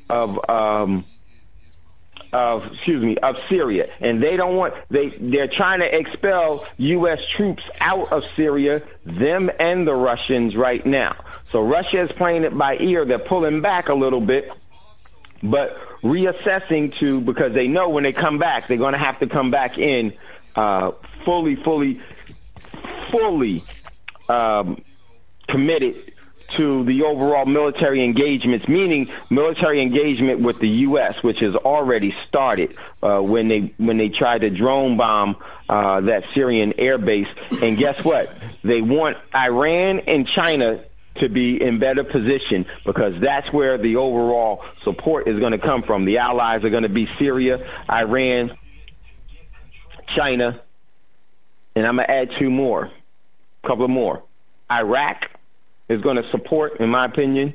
Syria. And they don't want, they're trying to expel U.S. troops out of Syria, them and the Russians right now. So Russia is playing it by ear. They're pulling back a little bit, but reassessing because they know when they come back, they're going to have to come back in fully committed to the overall military engagements, meaning military engagement with the U.S., which has already started when they tried to drone bomb that Syrian air base. And guess what? They want Iran and China to be in better position, because that's where the overall support is going to come from. The allies are going to be Syria, Iran, China, and I'm going to add a couple more. Iraq is going to support, in my opinion,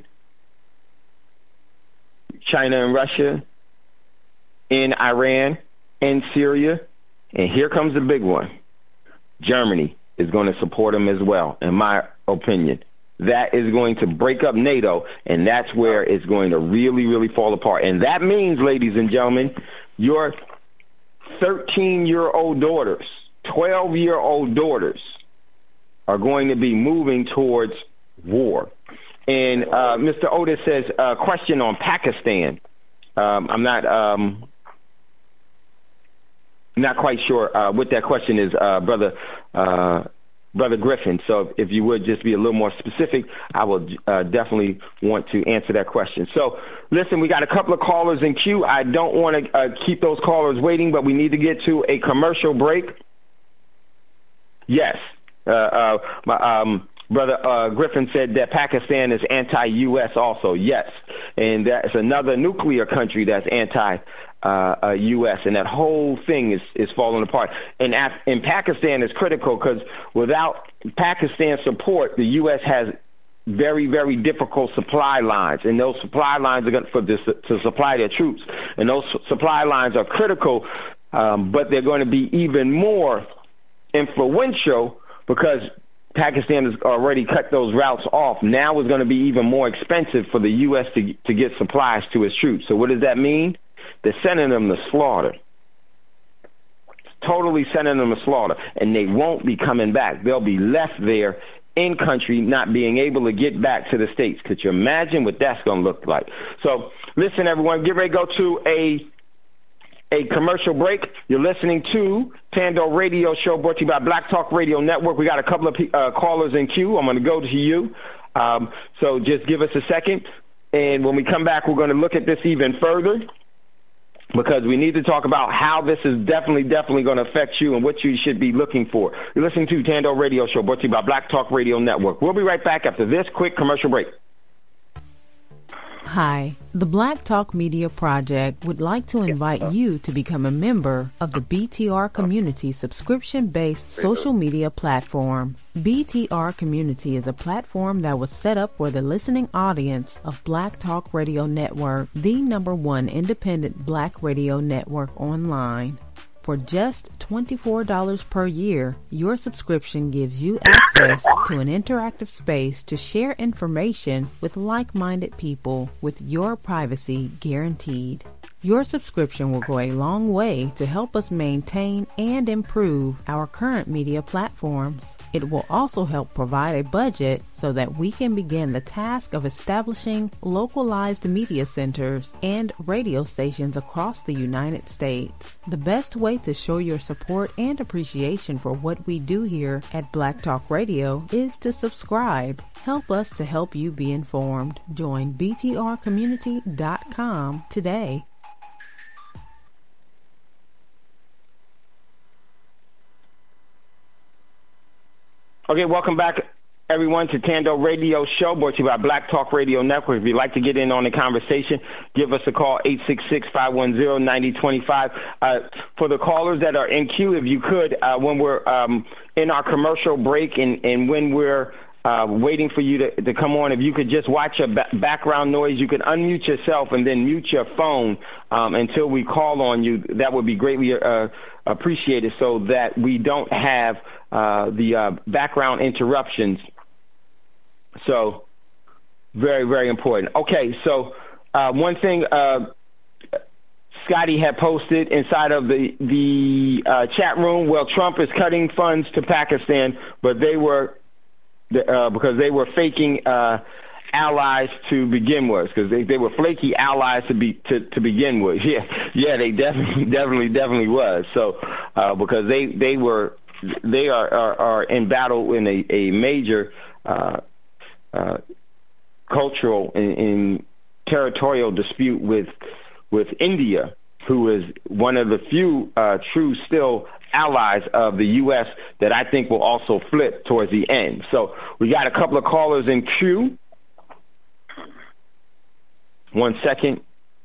China and Russia, in Iran and Syria. And here comes the big one. Germany is going to support them as well, in my opinion. That is going to break up NATO, and that's where it's going to really, really fall apart. And that means, ladies and gentlemen, your 13-year-old daughters, 12-year-old daughters are going to be moving towards war. And Mr. Otis says, question on Pakistan. I'm not quite sure what that question is, Brother Griffin. So if you would just be a little more specific, I will definitely want to answer that question. So listen, we got a couple of callers in queue. I don't want to keep those callers waiting, but we need to get to a commercial break. Yes. Brother Griffin said that Pakistan is anti-U.S. also. Yes. And that's another nuclear country that's anti-U.S. And that whole thing is falling apart. And Pakistan is critical because without Pakistan support, the U.S. has very, very difficult supply lines. And those supply lines are going to supply their troops. And those supply lines are critical, but they're going to be even more influential because Pakistan has already cut those routes off. Now it's going to be even more expensive for the U.S. to get supplies to its troops. So what does that mean? They're sending them to slaughter. Totally sending them to slaughter. And they won't be coming back. They'll be left there in country, not being able to get back to the States. Could you imagine what that's going to look like? So listen, everyone, get ready to go to a commercial break. You're listening to Tando Radio Show, brought to you by Black Talk Radio Network. We got a couple of callers in queue. I'm going to go to you. So just give us a second. And when we come back, we're going to look at this even further, because we need to talk about how this is definitely going to affect you and what you should be looking for. You're listening to Tando Radio Show, brought to you by Black Talk Radio Network. We'll be right back after this quick commercial break. Hi, the Black Talk Media Project would like to invite you to become a member of the BTR Community subscription-based social media platform. BTR Community is a platform that was set up for the listening audience of Black Talk Radio Network, the #1 independent black radio network online. For just $24 per year, your subscription gives you access to an interactive space to share information with like-minded people with your privacy guaranteed. Your subscription will go a long way to help us maintain and improve our current media platforms. It will also help provide a budget so that we can begin the task of establishing localized media centers and radio stations across the United States. The best way to show your support and appreciation for what we do here at Black Talk Radio is to subscribe. Help us to help you be informed. Join btrcommunity.com today. Okay, welcome back, everyone, to Tando Radio Show, brought to you by Black Talk Radio Network. If you'd like to get in on the conversation, give us a call, 866-510-9025. For the callers that are in queue, if you could, when we're in our commercial break and when we're waiting for you to come on, if you could just watch your background noise, you could unmute yourself and then mute your phone until we call on you. That would be greatly appreciated so that we don't have the background interruptions. So very, very important. Okay, so one thing Scotty had posted inside of the chat room, well, Trump is cutting funds to Pakistan, but they were because they were faking allies to begin with, because they were flaky allies to begin with. Yeah, they definitely was. So because they are in battle in a major cultural and territorial dispute with India, who is one of the few true still allies of the U.S. that I think will also flip towards the end. So we got a couple of callers in queue. 1 second.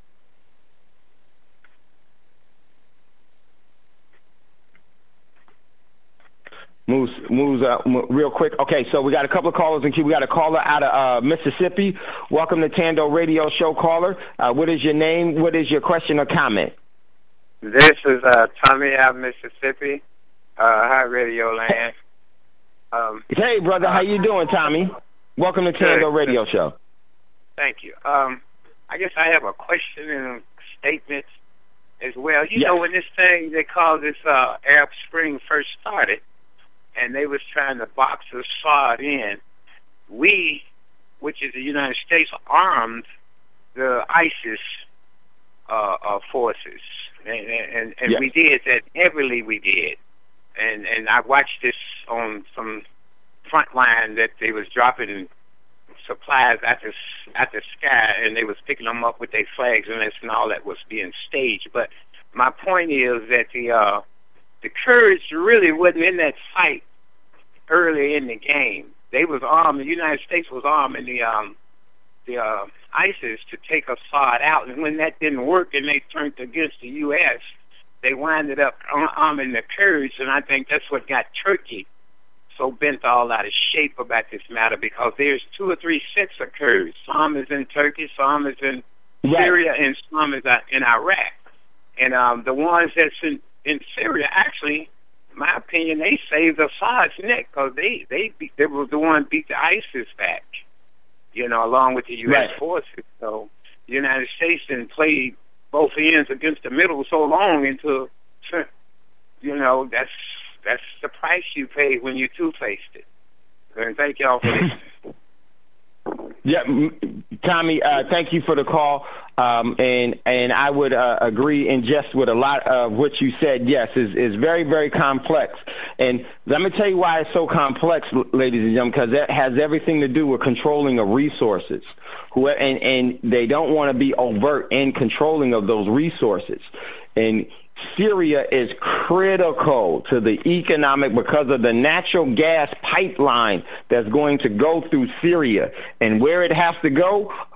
Moves real quick. Okay, so we got a couple of callers in queue. We got a caller out of Mississippi. Welcome to Tando Radio Show, caller. What is your name? What is your question or comment? This is Tommy out of Mississippi. Hi, Radio Land. Hey, brother. How you doing, Tommy? Welcome to Tando Radio Show. Thank you. I guess I have a question and a statement as well. You know, when this thing they call this Arab Spring first started, and they was trying to box us hard in, we, which is the United States, armed the ISIS forces, and we did that heavily. We did, and I watched this on some front line that they was dropping supplies at the sky, and they was picking them up with their flags and all that was being staged. But my point is that the Kurds really wasn't in that fight early in the game. They was armed. The United States was arming the ISIS to take Assad out, and when that didn't work and they turned against the U.S., they winded up arming the Kurds, and I think that's what got Turkey so bent all out of shape about this matter, because there's 2 or 3 sets of Kurds. Some is in Turkey, some is in Syria, and some is in Iraq. And the ones that's in Syria, actually, in my opinion, they saved Assad's neck, because they were the one beat the ISIS back, you know, along with the U.S. forces. So the United States didn't play both ends against the middle so long until, you know, that's the price you pay when you two-faced it. And thank y'all for listening. Yeah, Tommy, thank you for the call. And I would agree and just with a lot of what you said. Yes, is very, very complex. And let me tell you why it's so complex, ladies and gentlemen, because that has everything to do with controlling of resources. And they don't want to be overt in controlling of those resources. And Syria is critical to the economic because of the natural gas pipeline that's going to go through Syria. And where it has to go,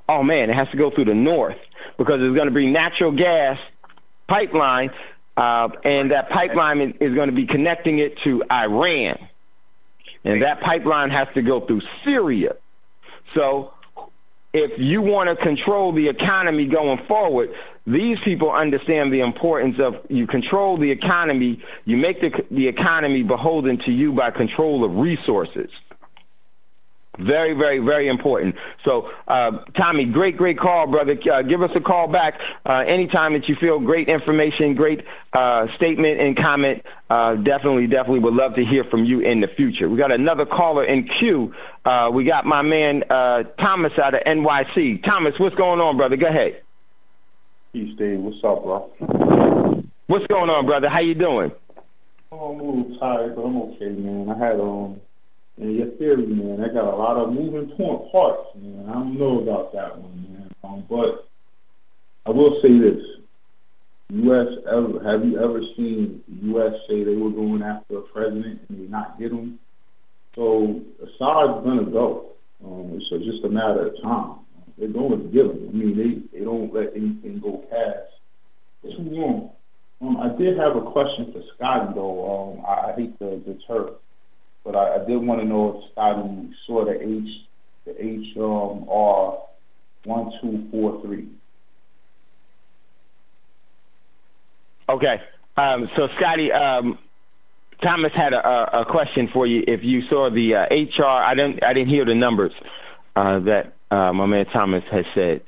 oh, man, it has to go through the north because there's going to be natural gas pipeline, and that pipeline is going to be connecting it to Iran. And that pipeline has to go through Syria. So if you want to control the economy going forward, these people understand the importance of you control the economy, you make the economy beholden to you by control of resources. Very, very, very important. So, Tommy, great call, brother. Give us a call back anytime that you feel great information, great statement and comment. Definitely would love to hear from you in the future. We got another caller in queue. We got my man Thomas out of NYC. Thomas, what's going on, brother? Go ahead. Peace, Dave. What's up, bro? What's going on, brother? How you doing? Oh, I'm a little tired, but I'm okay, man. I had and your theory, man, I got a lot of moving parts, man. I don't know about that one, man. But I will say this. Have you ever seen the U.S. say they were going after a president and they not get him? So Assad's going to go. It's just a matter of time. They're going to get him. I mean, they don't let anything go past too long. I did have a question for Scotty, though. I hate to deter. But I did want to know if Scotty saw the HR 1243. Okay. So Scotty, Thomas had a question for you. If you saw the HR, I didn't hear the numbers that my man Thomas has said.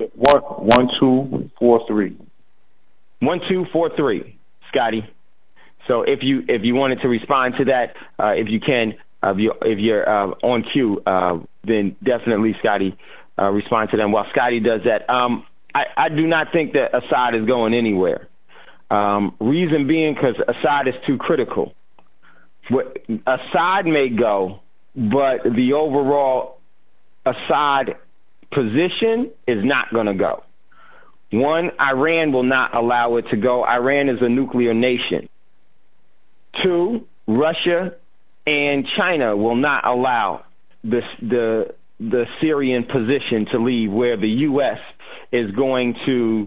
1243. 1243, Scotty. So if you wanted to respond to that, if you can, if you're on cue, then definitely, Scotty, respond to them. While Scotty does that, I do not think that Assad is going anywhere. Reason being because Assad is too critical. Assad may go, but the overall Assad position is not going to go. One, Iran will not allow it to go. Iran is a nuclear nation. Two, Russia and China will not allow the Syrian position to leave, where the U.S. is going to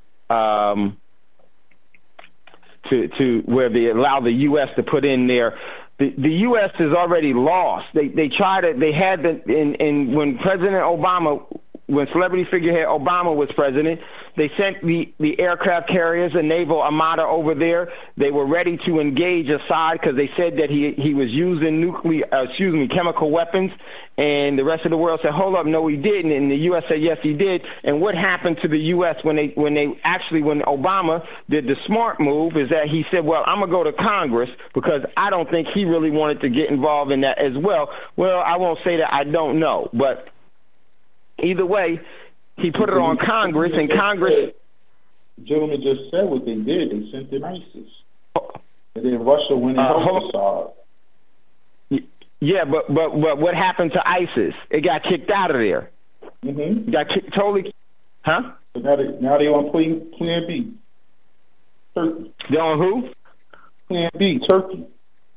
where they allow the U.S. to put in there. The U.S. has already lost. When President Obama, when celebrity figurehead Obama was president, they sent the aircraft carriers, a naval armada over there. They were ready to engage Assad because they said that he was using chemical weapons. And the rest of the world said, hold up, no, he didn't. And the U.S. said, yes, he did. And what happened to the U.S. when Obama did the smart move is that he said, well, I'm going to go to Congress because I don't think he really wanted to get involved in that as well. Well, I won't say that I don't know, but either way, he put it on Congress, and Congress... The gentleman just said what they did. They sent in ISIS. And then Russia went and helped Assad. Yeah, but what happened to ISIS? It got kicked out of there. Mm-hmm. Got totally... Huh? But now they on Plan B. Turkey. They on who? Plan B, Turkey.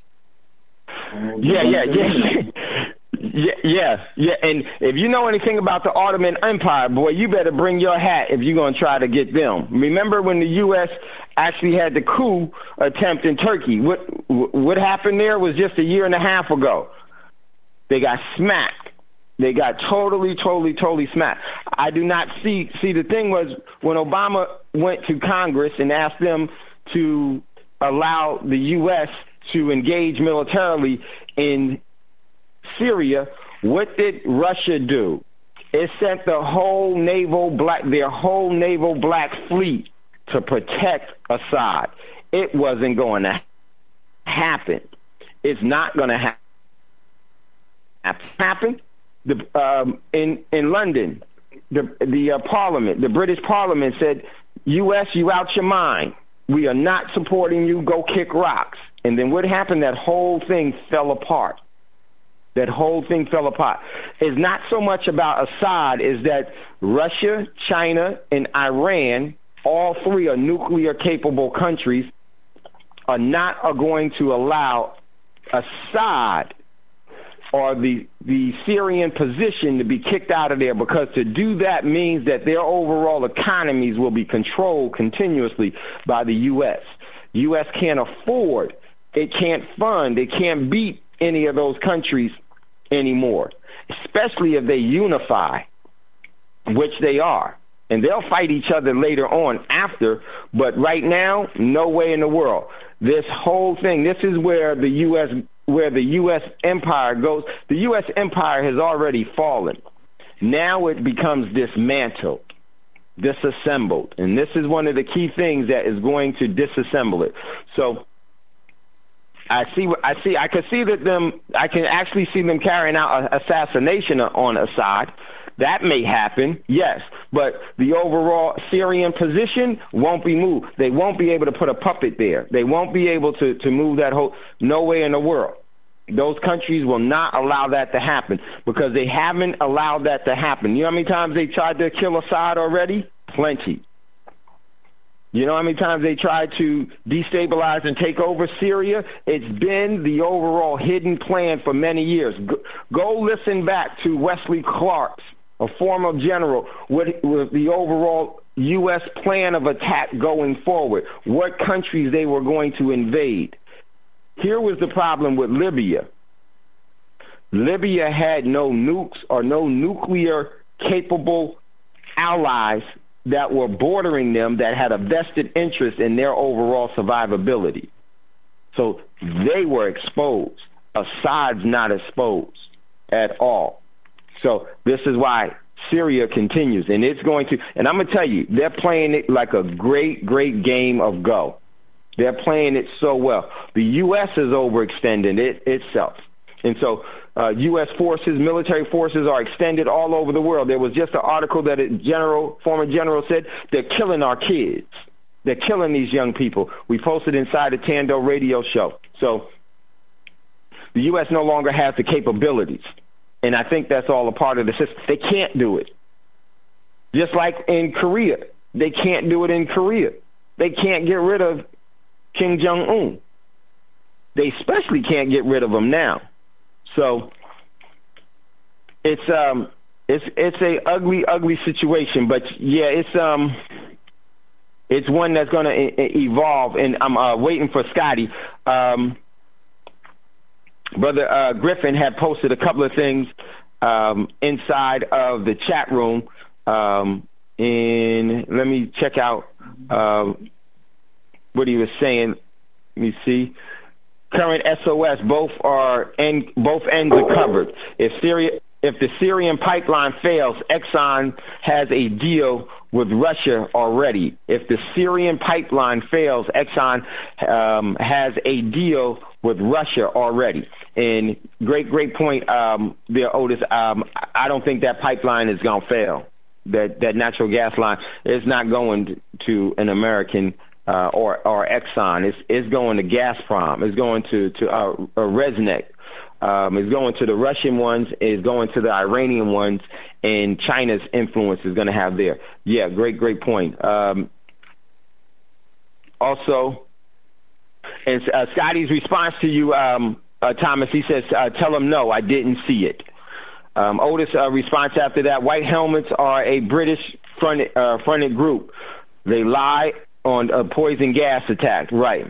Yeah. And if you know anything about the Ottoman Empire, boy, you better bring your hat if you're going to try to get them. Remember when the U.S. actually had the coup attempt in Turkey? What happened there was just a year and a half ago. They got smacked. They got totally smacked. I do not see the thing was when Obama went to Congress and asked them to allow the U.S. to engage militarily in Syria, what did Russia do? It sent their whole naval black fleet to protect Assad. It wasn't going to happen. It's not going to happen. In London, the Parliament, the British Parliament said, U.S., you out your mind. We are not supporting you. Go kick rocks. And then what happened? That whole thing fell apart. It's not so much about Assad, is that Russia, China, and Iran, all three are nuclear-capable countries, are going to allow Assad or the Syrian position to be kicked out of there, because to do that means that their overall economies will be controlled continuously by the U.S. U.S. can't afford, it can't fund, it can't beat any of those countries anymore, especially if they unify, which they are. And they'll fight each other later on after, but right now, no way in the world. This whole thing, this is where the U.S. empire goes. The U.S. empire has already fallen. Now it becomes dismantled, disassembled. And this is one of the key things that is going to disassemble it. So I can actually see them carrying out an assassination on Assad. That may happen, yes, but the overall Syrian position won't be moved. They won't be able to put a puppet there. They won't be able to move that whole, no way in the world. Those countries will not allow that to happen, because they haven't allowed that to happen. You know how many times they tried to kill Assad already? Plenty. You know how many times they tried to destabilize and take over Syria? It's been the overall hidden plan for many years. Go listen back to Wesley Clark's, a former general, with the overall U.S. plan of attack going forward, what countries they were going to invade. Here was the problem with Libya. Libya had no nukes or no nuclear-capable allies that were bordering them that had a vested interest in their overall survivability. So they were exposed. Assad's not exposed at all. So this is why Syria continues, and it's going to, and I'm going to tell you, they're playing it like a great, great game of Go. They're playing it so well. The U.S. is overextending itself. And so U.S. forces, military forces are extended all over the world. There was just an article that a former general said, they're killing our kids. They're killing these young people. We posted inside the Tando radio show. So the U.S. no longer has the capabilities. And I think that's all a part of the system. They can't do it. Just like in Korea. They can't do it in Korea. They can't get rid of Kim Jong-un. They especially can't get rid of him now. So it's a ugly, ugly situation. But yeah, it's one that's going to evolve. And I'm waiting for Scotty. Brother Griffin had posted a couple of things inside of the chat room. And let me check out what he was saying. Let me see. Current SOS, both ends are covered. If the Syrian pipeline fails, Exxon has a deal with Russia already. If the Syrian pipeline fails, Exxon has a deal with Russia already. And great point there, Otis. I don't think that pipeline is going to fail. That natural gas line is not going to an American or Exxon. It's going to Gazprom. It's going to Resneft. It's going to the Russian ones. It's going to the Iranian ones, and China's influence is going to have there. Yeah, great point. Also, and Scotty's response to you, Thomas, he says, tell him no, I didn't see it. Otis' response after that, white helmets are a British fronted group. They lie on a poison gas attack. Right.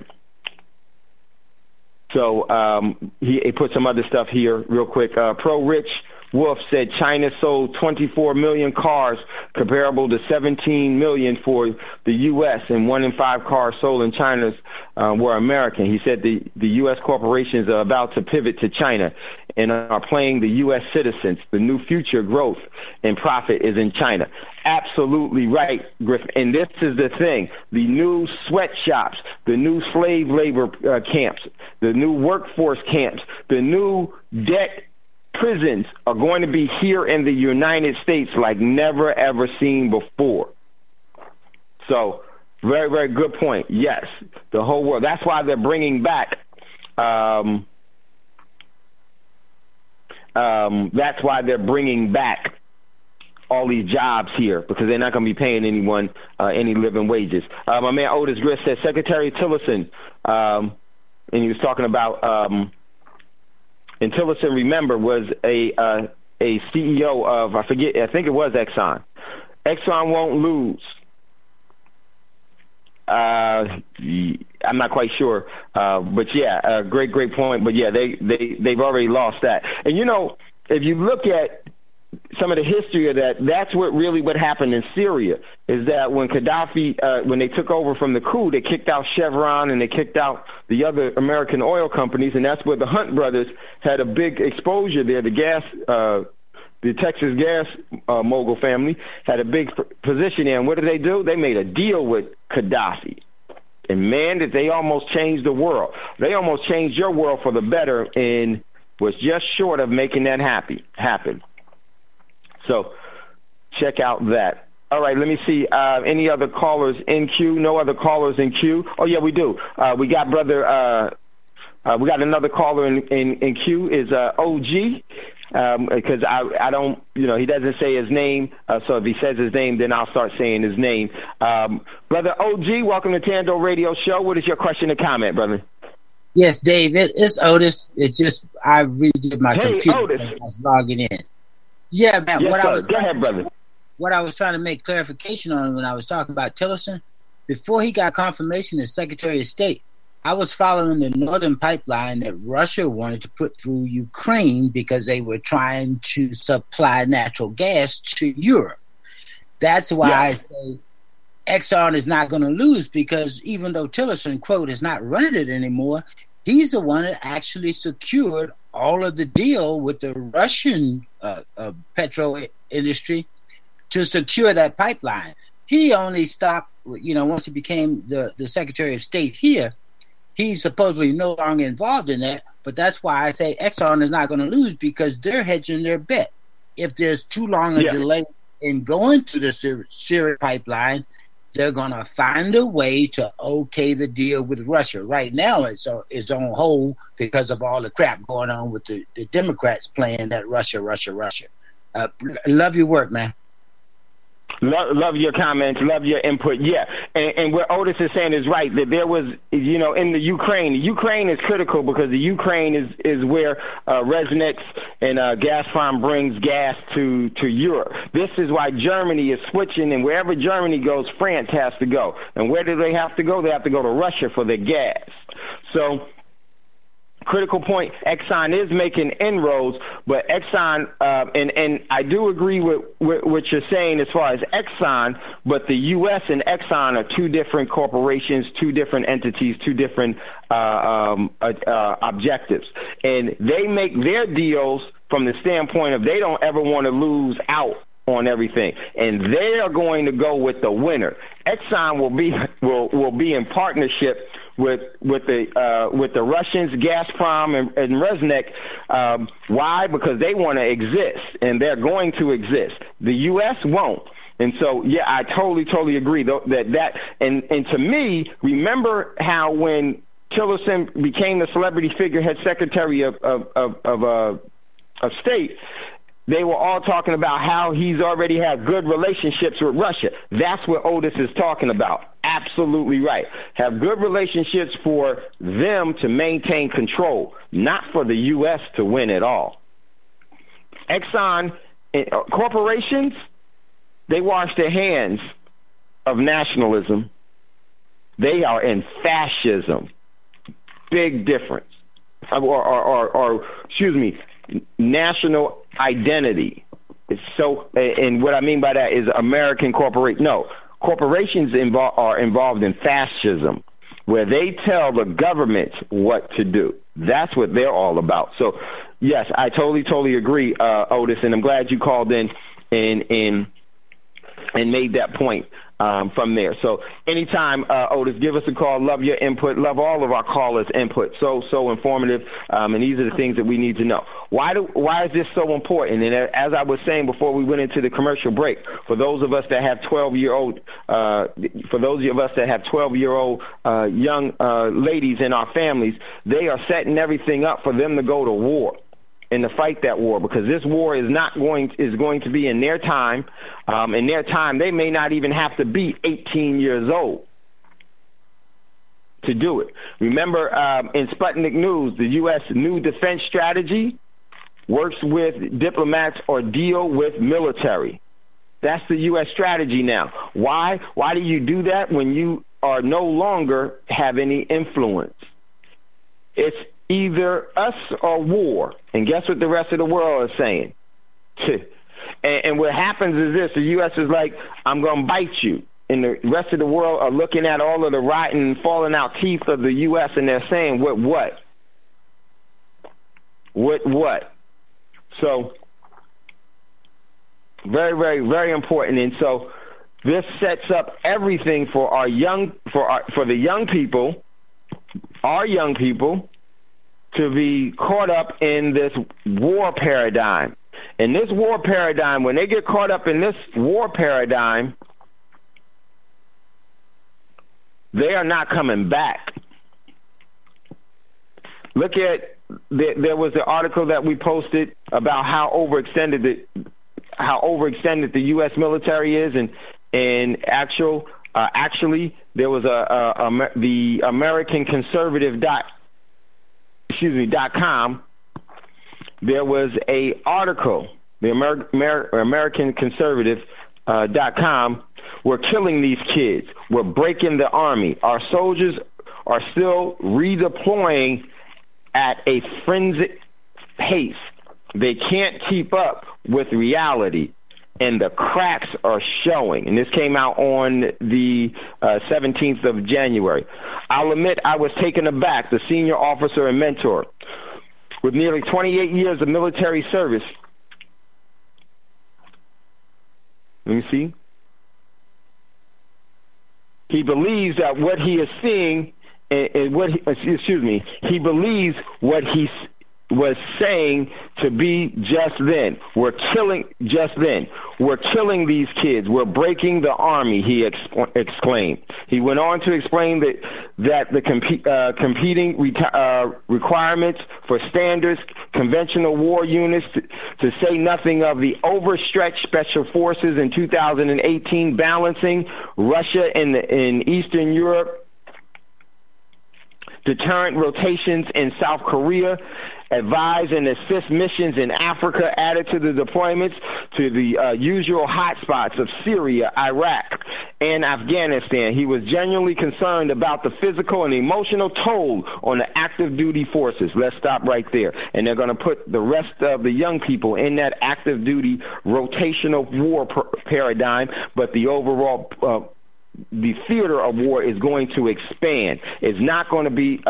So he put some other stuff here real quick. Pro Rich Wolf said China sold 24 million cars, comparable to 17 million for the U.S., and 1 in 5 cars sold in China were American. He said the U.S. corporations are about to pivot to China and are playing the U.S. citizens. The new future growth and profit is in China. Absolutely right, Griff. And this is the thing. The new sweatshops, the new slave labor camps, the new workforce camps, the new debt prisons are going to be here in the United States like never, ever seen before. So, very, very good point. Yes, the whole world. That's why they're bringing back all these jobs here, because they're not going to be paying anyone any living wages. My man Otis Griff said Secretary Tillerson, and he was talking about And Tillerson, remember, was a CEO of, I think it was Exxon. Exxon won't lose. I'm not quite sure, but yeah, great point. But yeah, they've already lost that. And you know, if you look at some of the history of that, that's what happened in Syria. Is that when Gaddafi, when they took over from the coup, they kicked out Chevron and they kicked out the other American oil companies, and that's where the Hunt brothers had a big exposure there. The Texas gas mogul family had a big position there. And what did they do? They made a deal with Gaddafi. And, man, did they almost change the world. They almost changed your world for the better and was just short of making that happen. So check out that. All right, let me see. Any other callers in queue? No other callers in queue? Oh, yeah, we do. We got we got another caller in queue is OG. Because I don't, he doesn't say his name. So if he says his name, then I'll start saying his name. Brother OG, welcome to Tando Radio Show. What is your question or comment, brother? Yes, Dave, it's Otis. It's just I redid my computer. Otis. I was logging in. Yeah, man. Yes, go ahead, brother. What I was trying to make clarification on when I was talking about Tillerson, before he got confirmation as Secretary of State, I was following the northern pipeline that Russia wanted to put through Ukraine because they were trying to supply natural gas to Europe. That's why I say Exxon is not going to lose, because even though Tillerson, quote, is not running it anymore, he's the one that actually secured all of the deal with the Russian petro industry to secure that pipeline. He only stopped, once he became the Secretary of State here. He's supposedly no longer involved in that, but that's why I say Exxon is not going to lose, because they're hedging their bet. If there's too long a delay in going to the Syria pipeline, they're going to find a way to okay the deal with Russia. Right now, it's on hold because of all the crap going on with the Democrats playing that Russia. Love your work, man. Love your comments, love your input. Yeah, and what Otis is saying is right, that there was, in the Ukraine is critical because the Ukraine is where Resnex and Gazprom brings gas to Europe. This is why Germany is switching, and wherever Germany goes, France has to go. And where do they have to go? They have to go to Russia for their gas. So, critical point, Exxon is making inroads, but Exxon, and I do agree with what you're saying as far as Exxon, but the U.S. and Exxon are two different corporations, two different entities, two different objectives. And they make their deals from the standpoint of they don't ever want to lose out on everything, and they are going to go with the winner. Exxon will be in partnership with the Russians, Gazprom and Resnex. Why? Because they want to exist, and they're going to exist. The U.S. won't. And so, yeah, I totally agree that and to me, remember how when Tillerson became the celebrity figurehead Secretary of State, they were all talking about how he's already had good relationships with Russia. That's what Otis is talking about. Absolutely right. Have good relationships for them to maintain control, not for the U.S. to win it all. Exxon, corporations, they wash their hands of nationalism. They are in fascism. Big difference. Or excuse me, national identity. It's so, and what I mean by that is American corporation. No, corporations are involved in fascism, where they tell the government what to do. That's what they're all about. So, yes, I totally agree, Otis, and I'm glad you called in and made that point from there. So anytime, Otis, give us a call. Love your input. Love all of our callers' input. So informative, and these are the things that we need to know. Why is this so important? And as I was saying before we went into the commercial break, for those of us that have 12-year-old, young ladies in our families, they are setting everything up for them to go to war and to fight that war, because this war is going to be in their time. In their time, they may not even have to be 18 years old. to do it. Remember, in Sputnik News, the U.S. new defense strategy works with diplomats or deal with military. That's the U.S. strategy now. Why? Why do you do that when you are no longer have any influence? It's either us or war. And guess what the rest of the world is saying? And what happens is this. The U.S. is like, I'm going to bite you. And the rest of the world are looking at all of the rotten and falling out teeth of the U.S. and they're saying, what? So very, very, very important. And so this sets up everything for our for the young people, our young people, to be caught up in this war paradigm. And this war paradigm, when they get caught up in this war paradigm, they are not coming back. Look at, there was an article that we posted about how overextended the U.S. military is, and actually there was the American Conservative .com. There was a article, the American Conservative .com. We're killing these kids. We're breaking the army. Our soldiers are still redeploying at a frenzied pace. They can't keep up with reality, and the cracks are showing. And this came out on the 17th of January. I'll admit I was taken aback, the senior officer and mentor, with nearly 28 years of military service. Let me see. He believes that what he is seeing, he believes what he was saying to be just then. We're killing these kids. We're breaking the army, he exclaimed. He went on to explain that the competing requirements for standards, conventional war units, to say nothing of the overstretched special forces in 2018, balancing Russia in Eastern Europe, deterrent rotations in South Korea, advise and assist missions in Africa added to the deployments to the usual hotspots of Syria, Iraq, and Afghanistan. He was genuinely concerned about the physical and emotional toll on the active duty forces. Let's stop right there. And they're going to put the rest of the young people in that active duty rotational war paradigm, but the overall the theater of war is going to expand. It's not going to be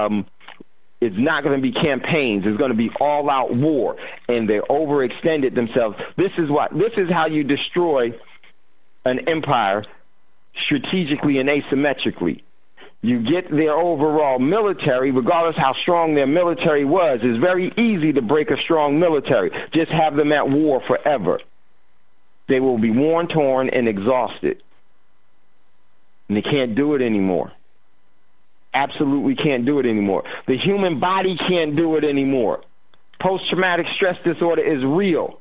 campaigns. It's going to be all-out war, and they overextended themselves. This is how you destroy an empire strategically and asymmetrically. You get their overall military, regardless how strong their military was. It's very easy to break a strong military. Just have them at war forever. They will be worn, torn, and exhausted. And they can't do it anymore. Absolutely can't do it anymore. The human body can't do it anymore. Post-traumatic stress disorder is real.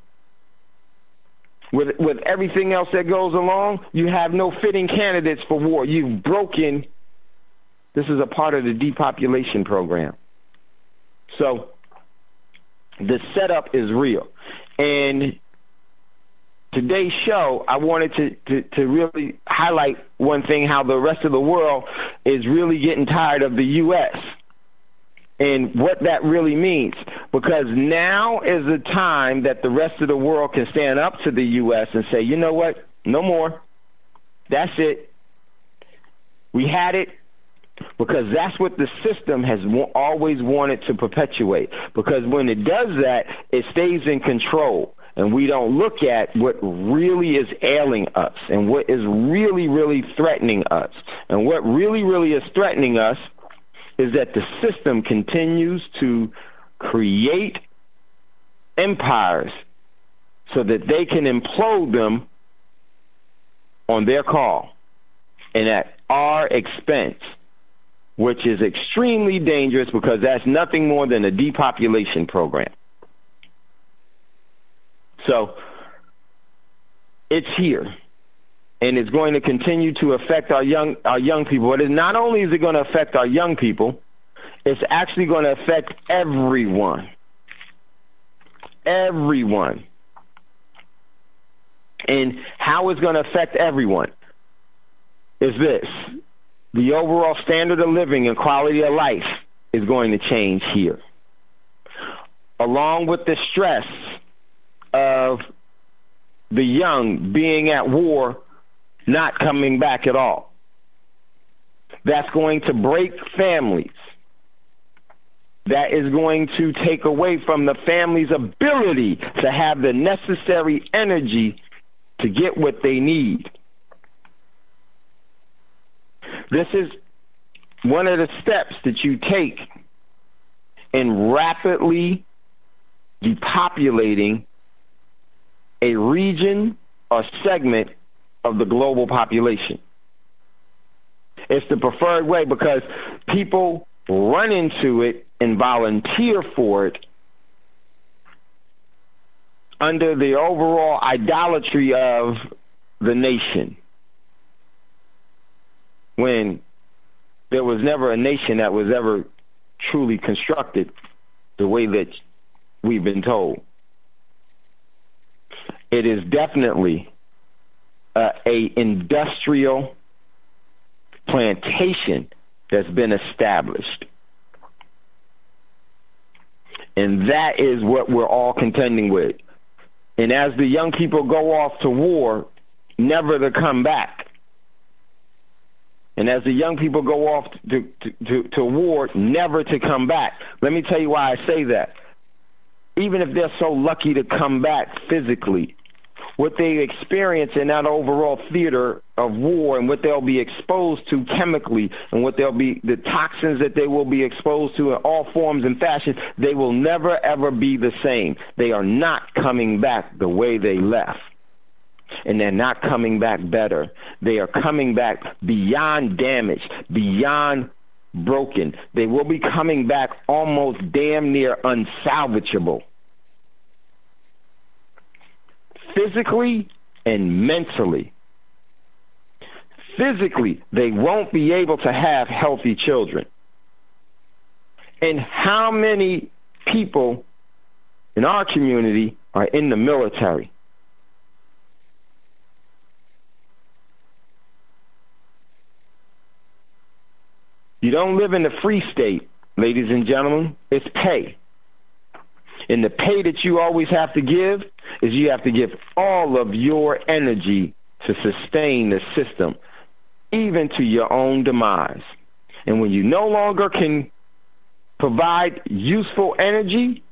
With everything else that goes along, you have no fitting candidates for war. You've broken. This is a part of the depopulation program. So the setup is real. And today's show, I wanted to really highlight one thing, how the rest of the world is really getting tired of the U.S. and what that really means. Because now is the time that the rest of the world can stand up to the U.S. and say, you know what, no more. That's it. We had it. Because that's what the system has always wanted to perpetuate. Because when it does that, it stays in control. And we don't look at what really is ailing us and what is really, really threatening us. And what really, really is threatening us is that the system continues to create empires so that they can implode them on their call and at our expense, which is extremely dangerous because that's nothing more than a depopulation program. So it's here. and it's going to continue to affect our young people. But not only is it going to affect our young people, it's actually going to affect everyone. Everyone. And how it's going to affect everyone is this. The overall standard of living and quality of life is going to change here. Along with the stress of the young being at war, not coming back at all. That's going to break families. That is going to take away from the family's ability to have the necessary energy to get what they need. This is one of the steps that you take in rapidly depopulating a region or segment of the global population. It's the preferred way because people run into it and volunteer for it under the overall idolatry of the nation, when there was never a nation that was ever truly constructed the way that we've been told. It is definitely a industrial plantation that's been established. And that is what we're all contending with. And as the young people go off to war, never to come back. And as the young people go off to war, never to come back. Let me tell you why I say that. Even if they're so lucky to come back physically, what they experience in that overall theater of war and what they'll be exposed to chemically and what they'll be, the toxins that they will be exposed to in all forms and fashions, they will never ever be the same. They are not coming back the way they left. And they're not coming back better. They are coming back beyond damaged, beyond broken. They will be coming back almost damn near unsalvageable. Physically and mentally. Physically, they won't be able to have healthy children. And how many people in our community are in the military? You don't live in the free state, ladies and gentlemen. It's pay. And the pay that you always have to give is you have to give all of your energy to sustain the system, even to your own demise. And when you no longer can provide useful energy,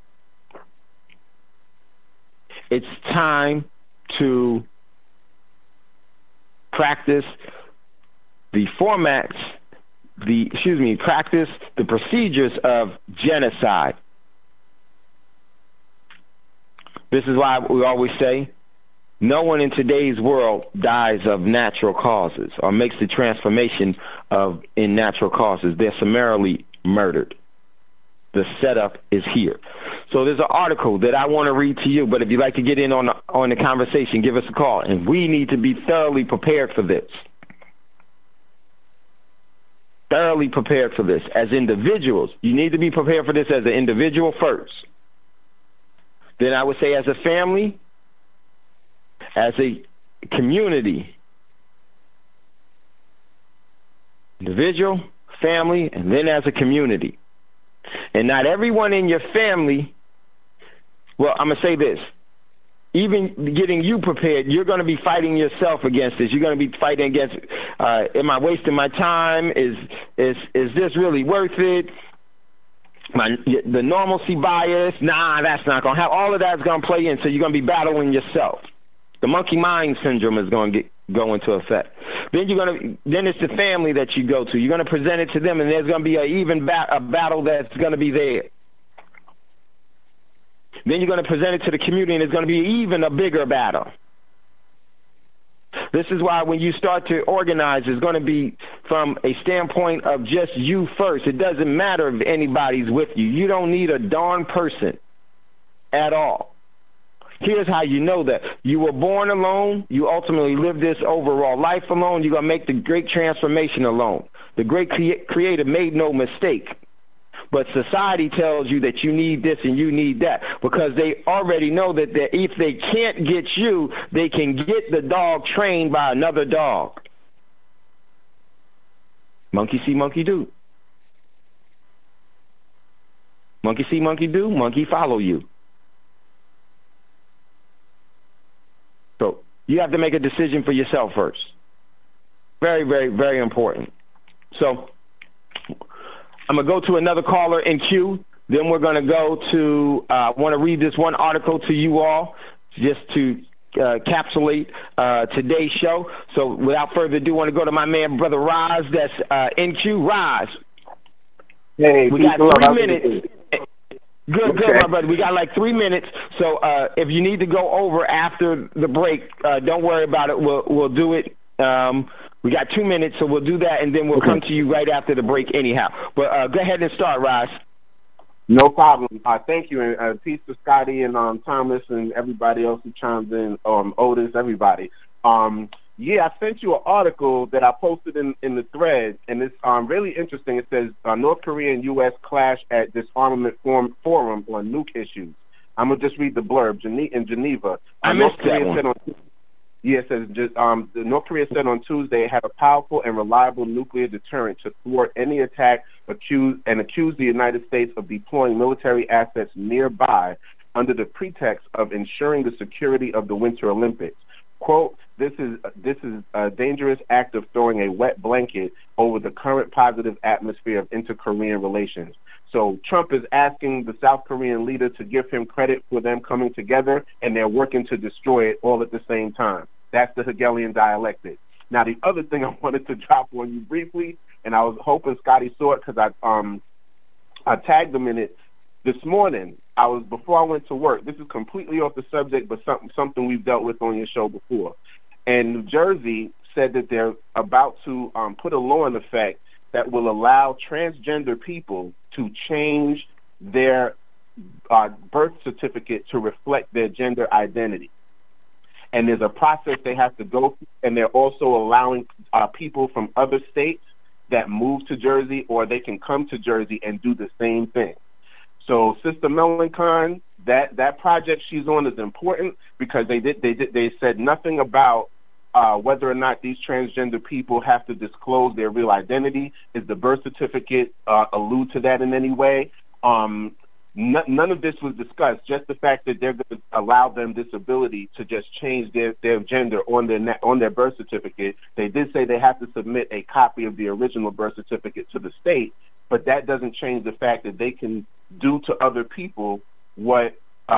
it's time to practice the practice the procedures of genocide. This is why we always say no one in today's world dies of natural causes or makes the transformation in natural causes. They're summarily murdered. The setup is here. So there's an article that I want to read to you, but if you'd like to get in on the conversation, give us a call. And we need to be thoroughly prepared for this. Thoroughly prepared for this. As individuals, you need to be prepared for this as an individual first. Then I would say as a family, as a community, individual, family, and then as a community. And not everyone in your family, well, I'm going to say this. Even getting you prepared, you're going to be fighting yourself against this. You're going to be fighting against, am I wasting my time? Is this really worth it? The normalcy bias, that's not going to happen. All of that's going to play in, so you're going to be battling yourself. The monkey mind syndrome is going to go into effect. Then it's the family that you go to. You're going to present it to them, and there's going to be a battle that's going to be there. Then you're going to present it to the community, and it's going to be even a bigger battle. This is why when you start to organize, it's going to be from a standpoint of just you first. It doesn't matter if anybody's with you. You don't need a darn person at all. here's how you know that. You were born alone. You ultimately live this overall life alone. You're going to make the great transformation alone. The great creator made no mistake. But society tells you that you need this and you need that because they already know that if they can't get you, they can get the dog trained by another dog. Monkey see, monkey do. Monkey see, monkey do, monkey follow you. So you have to make a decision for yourself first. Very, very, very important. So I'm going to go to another caller in queue. Then we're going to go to, I want to read this one article to you all just to encapsulate today's show. So without further ado, I want to go to my man, Brother Roz, that's in queue. Roz. Hey, we got 3 minutes. Good, my brother. We got like 3 minutes. So if you need to go over after the break, don't worry about it. We'll do it. We got 2 minutes, so we'll do that, and then we'll come to you right after the break anyhow. But go ahead and start, Roz. No problem. Thank you, and peace to Scotty and Thomas and everybody else who chimed in, Otis, everybody. I sent you an article that I posted in the thread, and it's really interesting. It says North Korea and U.S. clash at disarmament forum on nuke issues. I'm going to just read the blurb. In Geneva. I missed that one. It says North Korea said on Tuesday it had a powerful and reliable nuclear deterrent to thwart any attack, accused the United States of deploying military assets nearby under the pretext of ensuring the security of the Winter Olympics. Quote, this is a dangerous act of throwing a wet blanket over the current positive atmosphere of inter-Korean relations. So Trump is asking the South Korean leader to give him credit for them coming together, and they're working to destroy it all at the same time. That's the Hegelian dialectic. Now, the other thing I wanted to drop on you briefly, and I was hoping Scotty saw it because I tagged him in it this morning. Before I went to work. This is completely off the subject, but something we've dealt with on your show before. And New Jersey said that they're about to put a law in effect that will allow transgender people to change their birth certificate to reflect their gender identity. And there's a process they have to go through, and they're also allowing people from other states that move to Jersey, or they can come to Jersey and do the same thing. So Sister Melancon, that project she's on is important because they said nothing about whether or not these transgender people have to disclose their real identity. Is the birth certificate allude to that in any way? None of this was discussed. Just the fact that they're going to allow them this ability to just change their gender on their birth certificate. They did say they have to submit a copy of the original birth certificate to the state, but that doesn't change the fact that they can do to other people what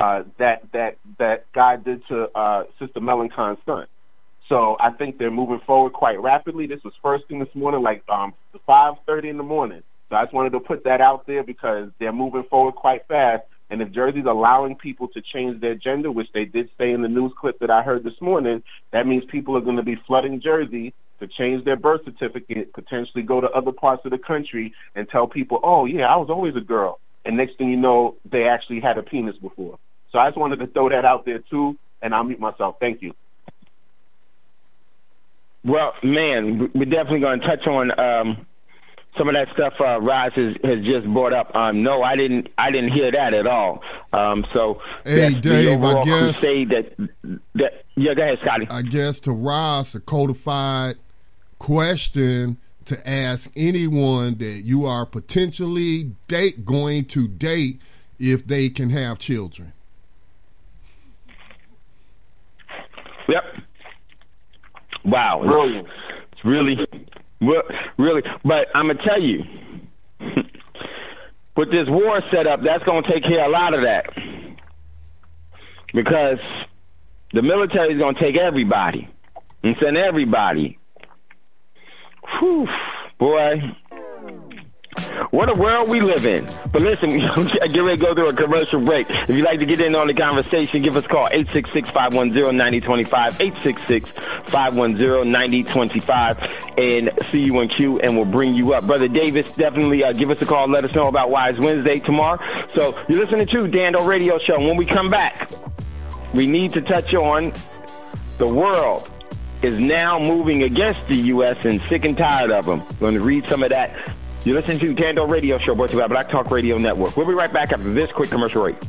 that guy did to Sister Melancon's son. So I think they're moving forward quite rapidly. This was first thing this morning, like 5:30 in the morning. So I just wanted to put that out there because they're moving forward quite fast. And if Jersey's allowing people to change their gender, which they did say in the news clip that I heard this morning, that means people are going to be flooding Jersey to change their birth certificate, potentially go to other parts of the country and tell people, oh, yeah, I was always a girl. And next thing you know, they actually had a penis before. So I just wanted to throw that out there, too, and I'll mute myself. Thank you. Well, man, we're definitely going to touch on some of that stuff Roz has just brought up. No, I didn't hear that at all. So hey, that's Dave, the overall I guess crusade that yeah, go ahead, Scotty. I guess to Roz, a codified question to ask anyone that you are potentially going to date if they can have children. Yep. Wow. Brilliant. It's really, but I'm going to tell you, with this war set up, that's going to take care of a lot of that. Because the military is going to take everybody and send everybody. Whew, boy. What a world we live in. But listen, get ready to go through a commercial break. If you'd like to get in on the conversation, give us a call, 866-510-9025, 866-510-9025, and see you in queue, and we'll bring you up. Brother Davis, definitely give us a call and let us know about Wise Wednesday tomorrow. So you're listening to Dando Radio Show. When we come back, we need to touch on the world is now moving against the U.S. and sick and tired of them. We're going to read some of that. You're listening to the Tando Radio Show, brought to you by Black Talk Radio Network. We'll be right back after this quick commercial break.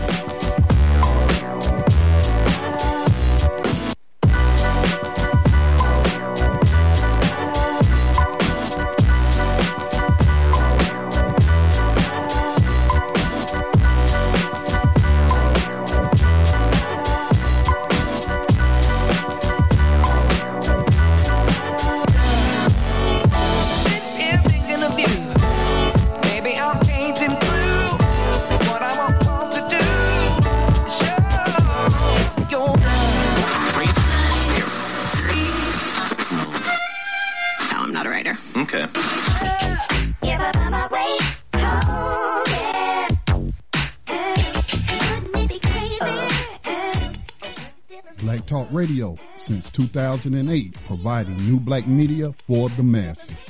Radio since 2008, providing new black media for the masses.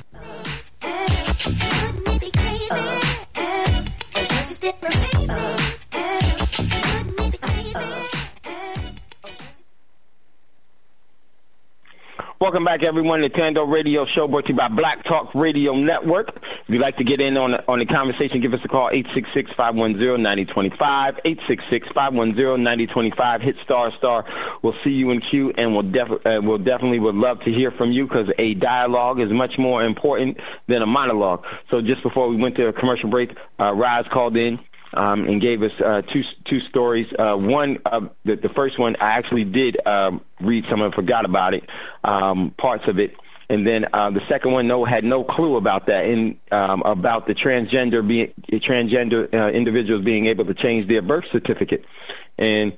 Welcome back, everyone, to Tando Radio Show, brought to you by Black Talk Radio Network. If you'd like to get in on the conversation, give us a call, 866-510-9025, 866-510-9025. Hit ***. We'll see you in queue, and we'll definitely would love to hear from you, because a dialogue is much more important than a monologue. So just before we went to a commercial break, Roz called in and gave us two stories. One, the first one, I actually did read some and forgot about it, parts of it. And then the second one, had no clue about that, about the transgender individuals being able to change their birth certificate, and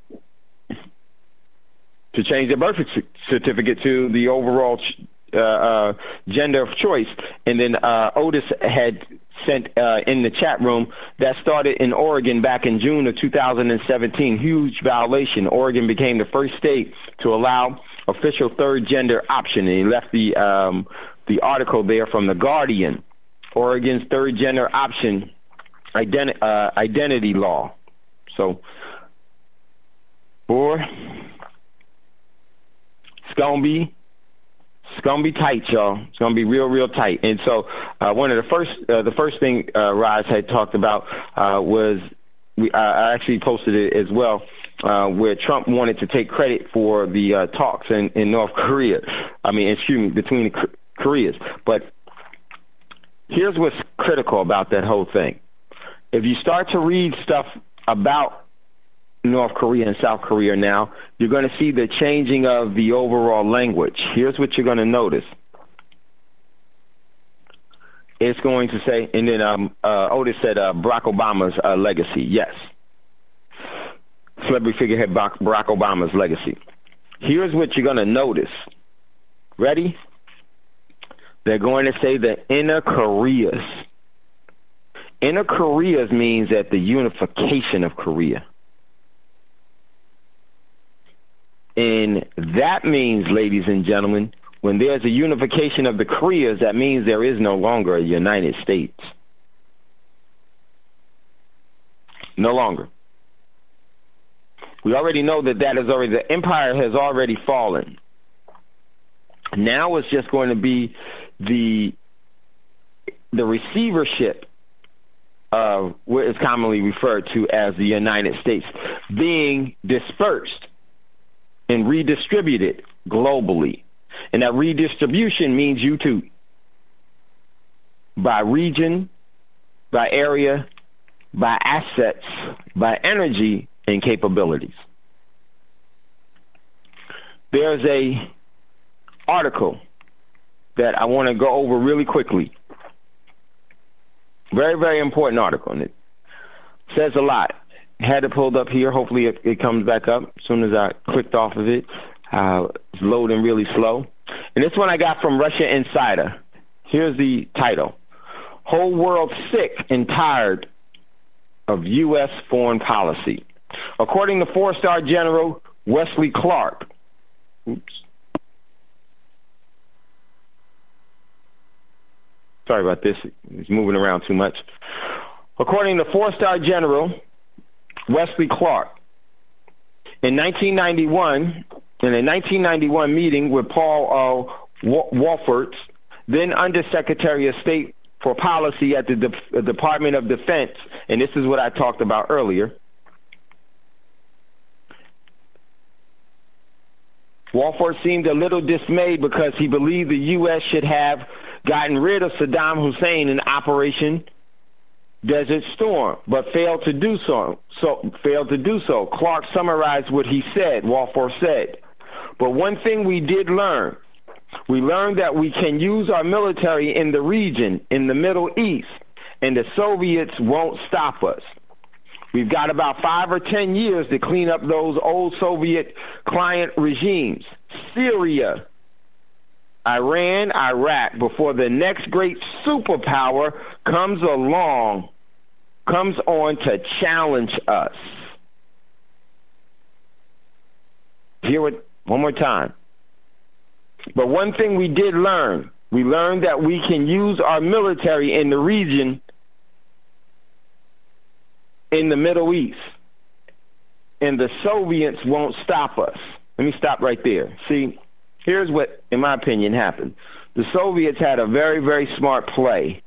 to change their birth certificate to the overall gender of choice. And then Otis had sent in the chat room that started in Oregon back in June of 2017. Huge violation. Oregon became the first state to allow official third gender option, and he left the article there from The Guardian. Oregon's third gender option identity law. So, boy, it's gonna be tight, y'all. It's gonna be real tight. And so, one of the first thing Roz had talked about was I actually posted it as well. Where Trump wanted to take credit for the talks in North Korea. Between the Koreas. But here's what's critical about that whole thing. If you start to read stuff about North Korea and South Korea now, you're going to see the changing of the overall language. Here's what you're going to notice. It's going to say, and then Otis said Barack Obama's legacy. Yes. Celebrity figurehead Barack Obama's legacy. Here's what you're going to notice. Ready? They're going to say the inner Koreas. Inner Koreas means that the unification of Korea. And that means, ladies and gentlemen, when there's a unification of the Koreas, that means there is no longer a United States. No longer. We already know that the empire has already fallen. Now it's just going to be the receivership of what is commonly referred to as the United States being dispersed and redistributed globally. And that redistribution means you too. By region, by area, by assets, by energy, and capabilities. There's a article that I want to go over really quickly. Very, very important article, and it says a lot. Had it pulled up here. Hopefully it comes back up as soon as I clicked off of it. It's loading really slow. And this one I got from Russia Insider. Here's the title. Whole world sick and tired of U.S. foreign policy. According to 4-star General Wesley Clark, sorry about this, it's moving around too much. According to 4-star General Wesley Clark, In a 1991 meeting with Paul Wolfert, then Undersecretary of State for Policy at the Department of Defense, and this is what I talked about earlier. Wolfert seemed a little dismayed because he believed the U.S. should have gotten rid of Saddam Hussein in Operation Desert Storm, but failed to do so. Clark summarized what he said. Wolfert said, "But one thing we did learn. We learned that we can use our military in the region, in the Middle East, and the Soviets won't stop us. We've got about 5 or 10 years to clean up those old Soviet client regimes, Syria, Iran, Iraq, before the next great superpower comes on to challenge us." Hear it one more time. But one thing we did learn, we learned that we can use our military in the region, in the Middle East, and the Soviets won't stop us. Let me stop right there. See, here's what, in my opinion, happened. The Soviets had a very, very smart play.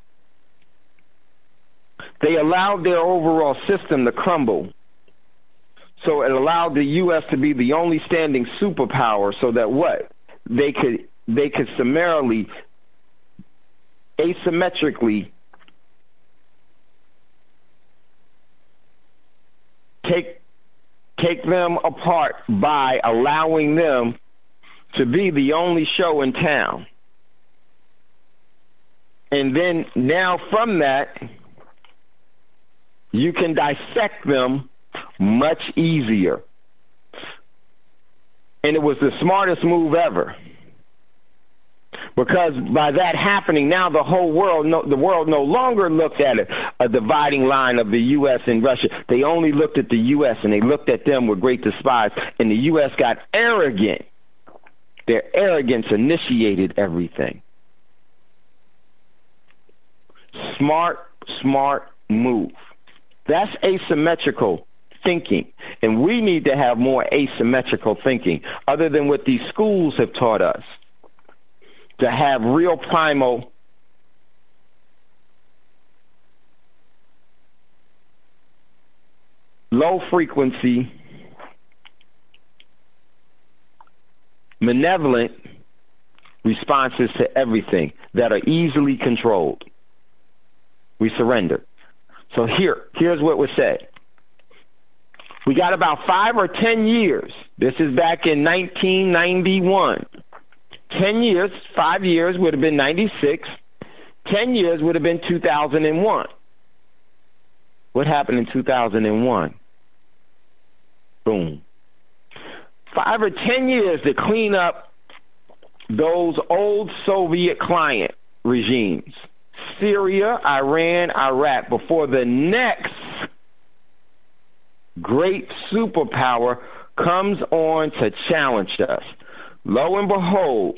They allowed their overall system to crumble. So it allowed the U.S. to be the only standing superpower so that what? They could summarily, asymmetrically take them apart by allowing them to be the only show in town. And then now from that, you can dissect them much easier. And it was the smartest move ever. Because by that happening, now the world no longer looked at a dividing line of the U.S. and Russia. They only looked at the U.S. and they looked at them with great despise. And the U.S. got arrogant. Their arrogance initiated everything. Smart move. That's asymmetrical thinking. And we need to have more asymmetrical thinking, other than what these schools have taught us, to have real primal low frequency, malevolent responses to everything that are easily controlled. We surrender. So here's what was said. We got about 5 or 10 years. This is back in 1991. 10 years, 5 years would have been 96. 10 years would have been 2001. What happened in 2001? Boom. 5 or 10 years to clean up those old Soviet client regimes. Syria, Iran, Iraq, before the next great superpower comes on to challenge us. Lo and behold,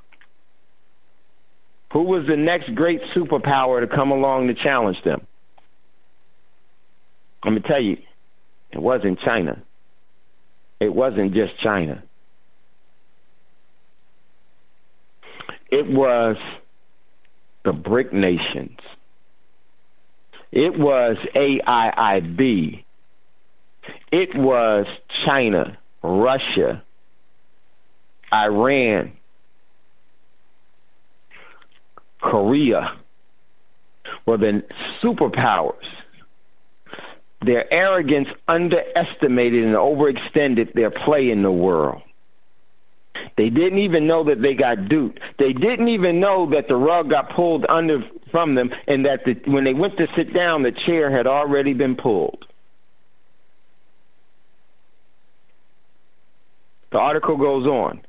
who was the next great superpower to come along to challenge them? I'm going to tell you, it wasn't China. It wasn't just China. It was the BRIC nations. It was AIIB. It was China, Russia, Iran, Korea were the superpowers. Their arrogance underestimated and overextended their play in the world. They didn't even know that they got duped. They didn't even know that the rug got pulled from them, and that when they went to sit down, the chair had already been pulled. The article goes on.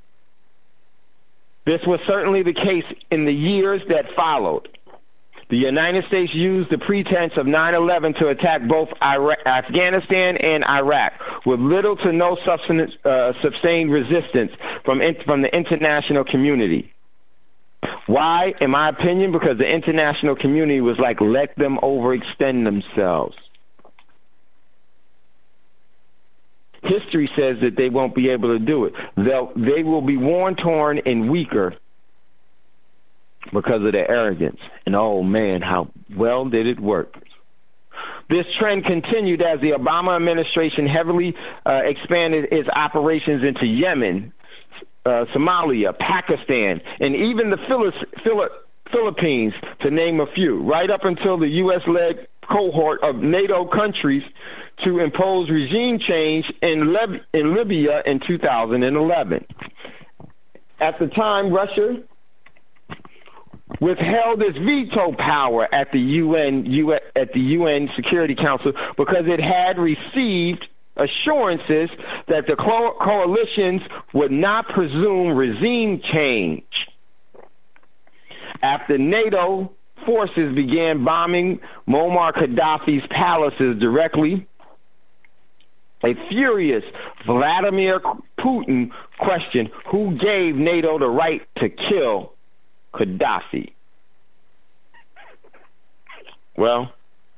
This was certainly the case in the years that followed. The United States used the pretense of 9/11 to attack both Afghanistan and Iraq with little to no sustained resistance from the international community. Why? In my opinion, because the international community was like, let them overextend themselves. history says that they won't be able to do it. They will be worn, torn, and weaker because of their arrogance. And oh man, how well did it work? This trend continued as the Obama administration heavily expanded its operations into Yemen, Somalia, Pakistan, and even the Philippines, to name a few, right up until the U.S.-led cohort of NATO countries to impose regime change in Libya in 2011. At the time, Russia withheld its veto power at the UN Security Council because it had received assurances that the coalitions would not presume regime change. After NATO forces began bombing Muammar Gaddafi's palaces directly, a furious Vladimir Putin questioned who gave NATO the right to kill Gaddafi. Well,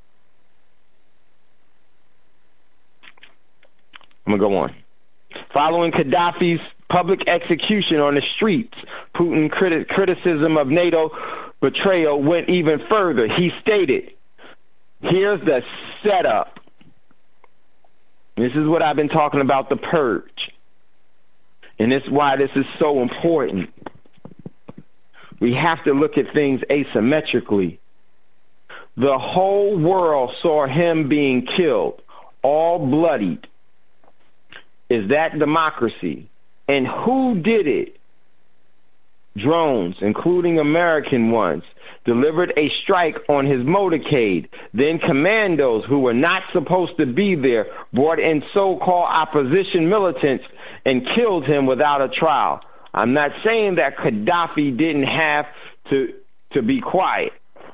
I'm going to go on. Following Gaddafi's public execution on the streets, Putin's criticism of NATO betrayal went even further. He stated, here's the setup. This is what I've been talking about, the purge. And this is why this is so important. We have to look at things asymmetrically. The whole world saw him being killed, all bloodied. Is that democracy? And who did it? Drones, including American ones, delivered a strike on his motorcade. Then commandos, who were not supposed to be there, brought in so-called opposition militants and killed him without a trial. I'm not saying that Gaddafi didn't have to be quiet.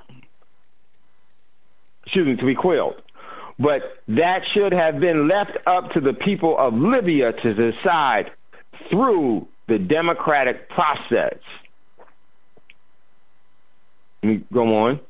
To be quelled. But that should have been left up to the people of Libya to decide through the democratic process. Let me go on.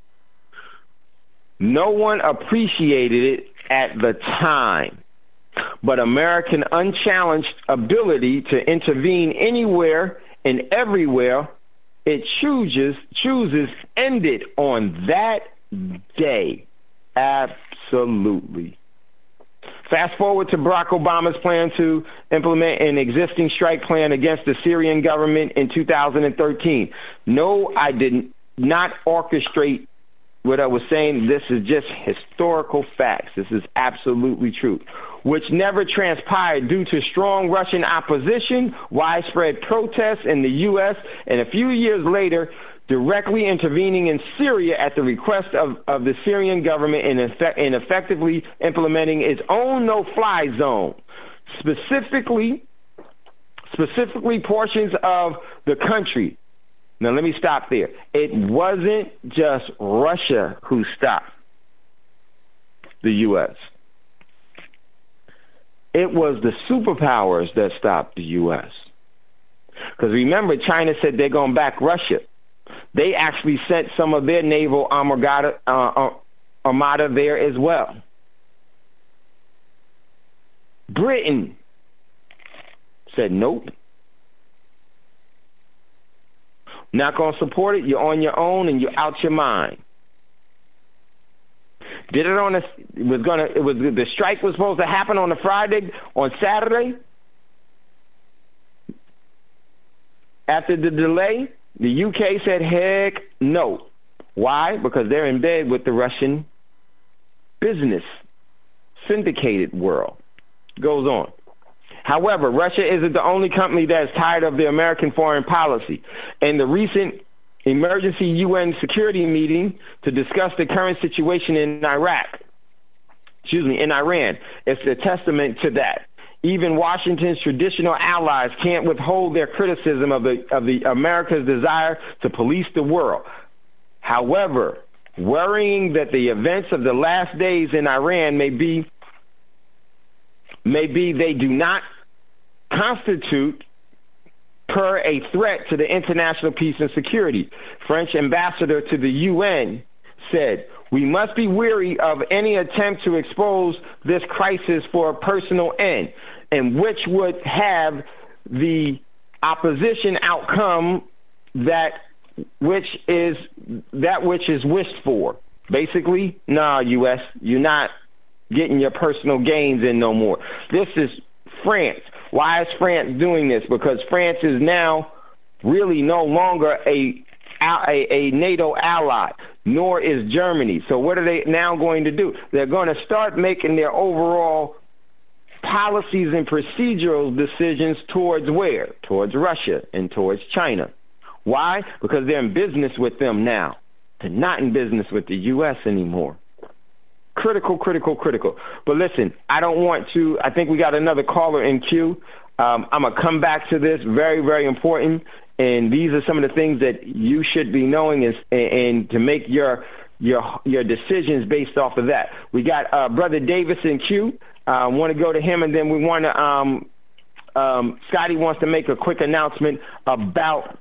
No one appreciated it at the time, but American unchallenged ability to intervene anywhere and everywhere it chooses ended on that day. Absolutely. Fast forward to Barack Obama's plan to implement an existing strike plan against the Syrian government in 2013. No, I did not orchestrate what I was saying. This is just historical facts. This is absolutely true, which never transpired due to strong Russian opposition, widespread protests in the U.S., and a few years later, directly intervening in Syria at the request of the Syrian government in effectively implementing its own no-fly zone, specifically portions of the country. Now, let me stop there. It wasn't just Russia who stopped the U.S. It was the superpowers that stopped the U.S. Because remember, China said they're going to back Russia. They actually sent some of their naval armada there as well. Britain said, nope. Not going to support it. You're on your own and you're out your mind. Did it on the strike was supposed to happen on a Friday, on Saturday. After the delay, the UK said, heck no. Why? Because they're in bed with the Russian business syndicated world. Goes on. However, Russia isn't the only company that is tired of the American foreign policy. In the recent emergency UN security meeting to discuss the current situation in Iran, it's a testament to that. Even Washington's traditional allies can't withhold their criticism of the America's desire to police the world. However, worrying that the events of the last days in Iran may be they do not constitute per a threat to the international peace and security. French ambassador to the UN said, we must be wary of any attempt to expose this crisis for a personal end. and which would have the opposition outcome that which is wished for. Basically, nah, U.S., you're not getting your personal gains in no more. This is France. Why is France doing this? Because France is now really no longer a NATO ally, nor is Germany. So what are they now going to do? They're going to start making their overall policies and procedural decisions towards where? Towards Russia and towards China. Why? Because they're in business with them now. They're not in business with the U.S. anymore. Critical. But listen, I think we got another caller in queue. I'm going to come back to this. Very, very important. And these are some of the things that you should be knowing and to make your decisions based off of that. We got Brother Davis in queue. Want to go to him, and then we want to Scotty wants to make a quick announcement about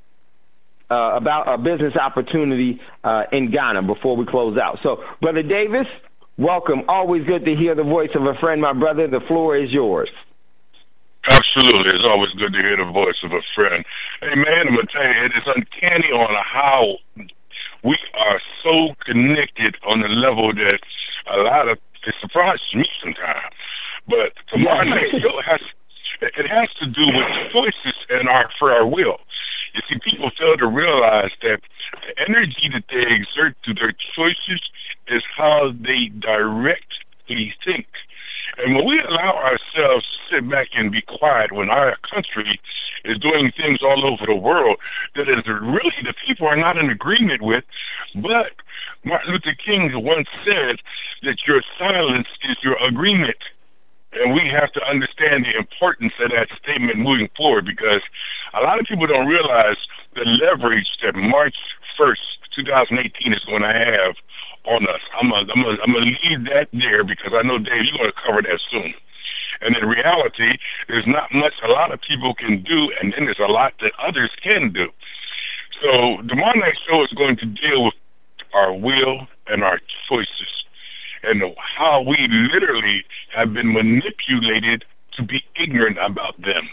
a business opportunity in Ghana before we close out. So, Brother Davis, welcome. Always good to hear the voice of a friend, my brother. The floor is yours. Absolutely. It's always good to hear the voice of a friend. Hey, man, I'm going to tell you, it is uncanny on how we are so connected on a level that it surprises me sometimes. But tomorrow night show has to do with choices and for our will. You see, people fail to realize that the energy that they exert through their choices is how they directly think. And when we allow ourselves to sit back and be quiet when our country is doing things all over the world that is really the people are not in agreement with, but Martin Luther King once said that your silence is your agreement. And we have to understand the importance of that statement moving forward, because a lot of people don't realize the leverage that March 1st, 2018 is going to have on us. I'm gonna leave that there because I know, Dave, you're going to cover that soon. And in reality, there's not much a lot of people can do, and then there's a lot that others can do. So the Tomorrow Night Show is going to deal with our will and our choices, and how we literally have been manipulated to be ignorant about them.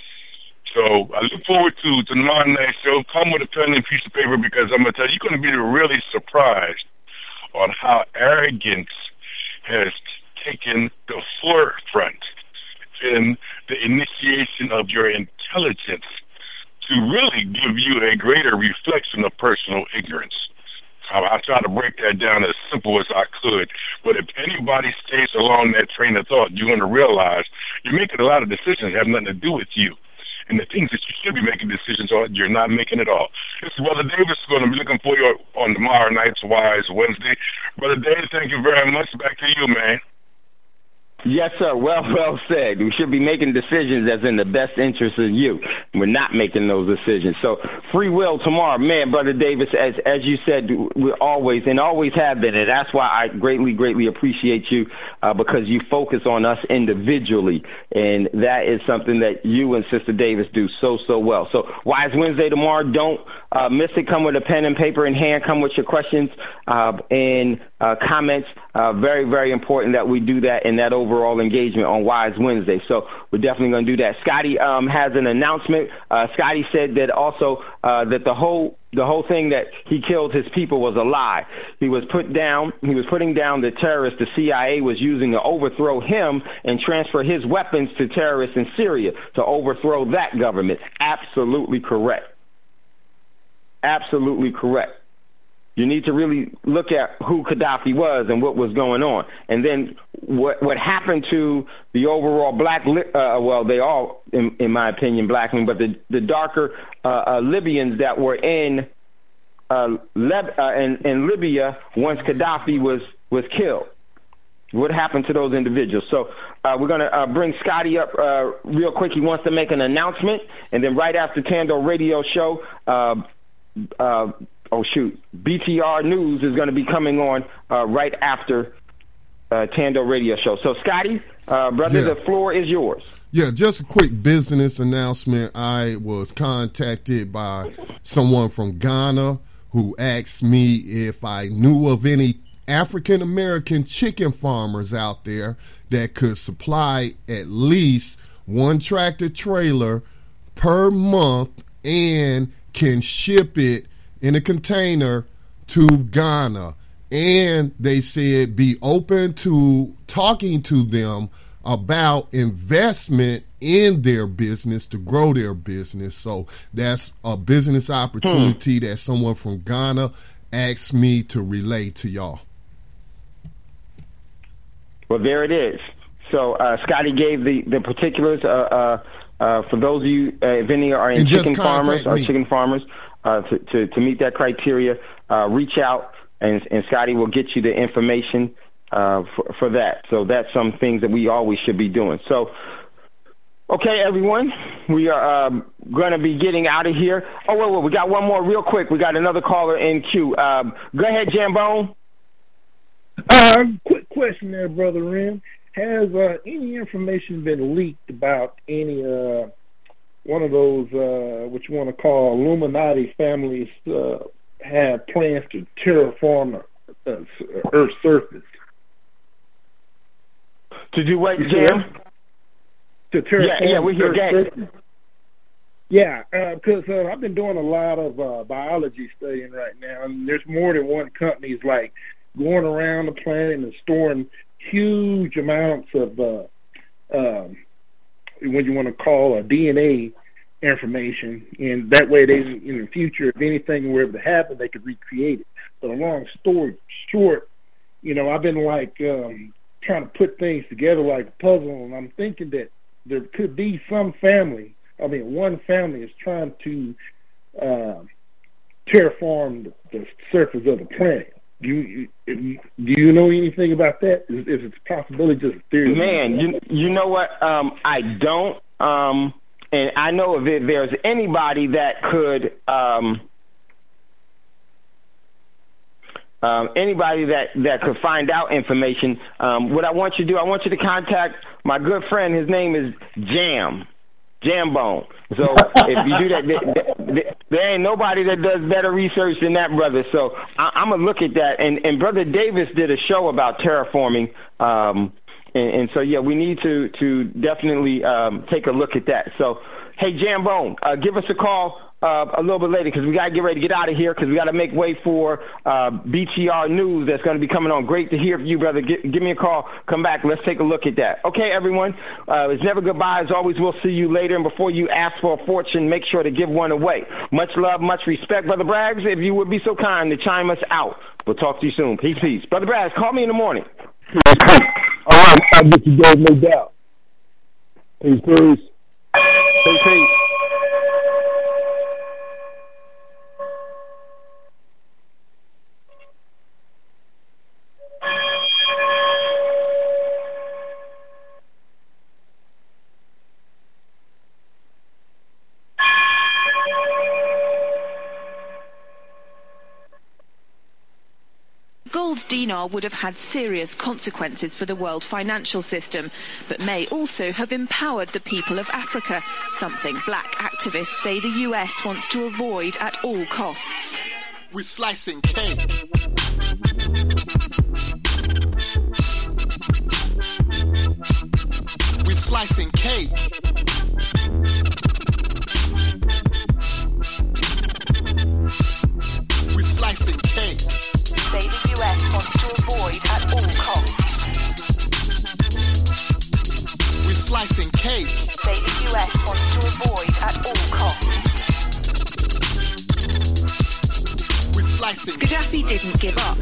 So I look forward to the Tomorrow Night Show. Come with a pen and piece of paper, because I'm going to tell you, you're going to be really surprised on how arrogance has taken the forefront in the initiation of your intelligence to really give you a greater reflection of personal ignorance. I try to break that down as simple as I could. But if anybody stays along that train of thought, you're going to realize you're making a lot of decisions that have nothing to do with you. And the things that you should be making decisions on, you're not making at all. This is Brother Davis is going to be looking for you on tomorrow night's Wise Wednesday. Brother Davis, thank you very much. Back to you, man. Yes, sir. Well said. We should be making decisions that's in the best interest of you. We're not making those decisions. So free will tomorrow. Man, Brother Davis, as you said, we always have been. And that's why I greatly appreciate you, because you focus on us individually. And that is something that you and Sister Davis do so well. So Wise Wednesday tomorrow. Don't miss it. Come with a pen and paper in hand. Come with your questions and comments. Very, very important that we do that in that overall engagement on Wise Wednesday. So we're definitely going to do that. Scotty has an announcement. Scotty said that also that the whole thing that he killed his people was a lie. He was putting down the terrorists the CIA was using to overthrow him and transfer his weapons to terrorists in Syria to overthrow that government. Absolutely correct. Absolutely correct. You need to really look at who Gaddafi was and what was going on. And then what happened to the overall they all, in my opinion, black men, but the darker Libyans that were in Libya once Gaddafi was killed. What happened to those individuals? So we're going to bring Scotty up real quick. He wants to make an announcement. And then right after Tando Radio Show, BTR News is going to be coming on right after Tando Radio Show. So, Scotty, brother, the floor is yours. Yeah, just a quick business announcement. I was contacted by someone from Ghana who asked me if I knew of any African-American chicken farmers out there that could supply at least one tractor trailer per month and can ship it in a container to Ghana. And they said be open to talking to them about investment in their business to grow their business. So that's a business opportunity that someone from Ghana asked me to relay to y'all. Well, there it is. So Scotty gave the particulars for those of you, if any are in chicken farmers or chicken farmers, to meet that criteria, reach out and Scotty will get you the information for that. So that's some things that we always should be doing. So, okay, everyone, we are going to be getting out of here. Oh, wait, we got one more real quick. We got another caller in queue. Go ahead, Jambone. Quick question there, Brother Rim. Has any information been leaked about any one of those, what you want to call Illuminati families, have plans to terraform Earth's surface? To do what, Jam? To terraform we hear Earth's surface. Yeah, because I've been doing a lot of biology studying right now, and there's more than one company's like going around the planet and storing huge amounts of what you want to call a DNA information, and that way they, in the future, if anything were to happen, they could recreate it. But a long story short, I've been like trying to put things together like a puzzle, and I'm thinking that there could be one family is trying to terraform the surface of the planet. Do you know anything about that? Is it a possibility, just a theory? Man, you know what? I don't. And I know if there's anybody that could, that could find out information. What I want you to do, I want you to contact my good friend. His name is Jambone. So if you do that, there ain't nobody that does better research than that brother. So I'm going to look at that. And Brother Davis did a show about terraforming. And so, yeah, we need to definitely take a look at that. So, hey, Jambone, give us a call a little bit later because we got to get ready to get out of here because we got to make way for BTR News that's going to be coming on. Great to hear from you, brother. Give me a call. Come back. Let's take a look at that. Okay, everyone. It's never goodbye. As always, we'll see you later. And before you ask for a fortune, make sure to give one away. Much love, much respect. Brother Braggs, if you would be so kind to chime us out. We'll talk to you soon. Peace, peace. Brother Braggs, call me in the morning. All right, I'll get you guys, no doubt. Peace, peace. Peace, peace. Gold dinar would have had serious consequences for the world financial system, but may also have empowered the people of Africa, something black activists say the US wants to avoid at all costs. We're slicing cake. We're slicing cake. We're slicing cake. Say the US wants to avoid at all costs. We're slicing cake. Say the US wants to avoid at all costs. We're slicing. Gaddafi didn't give up.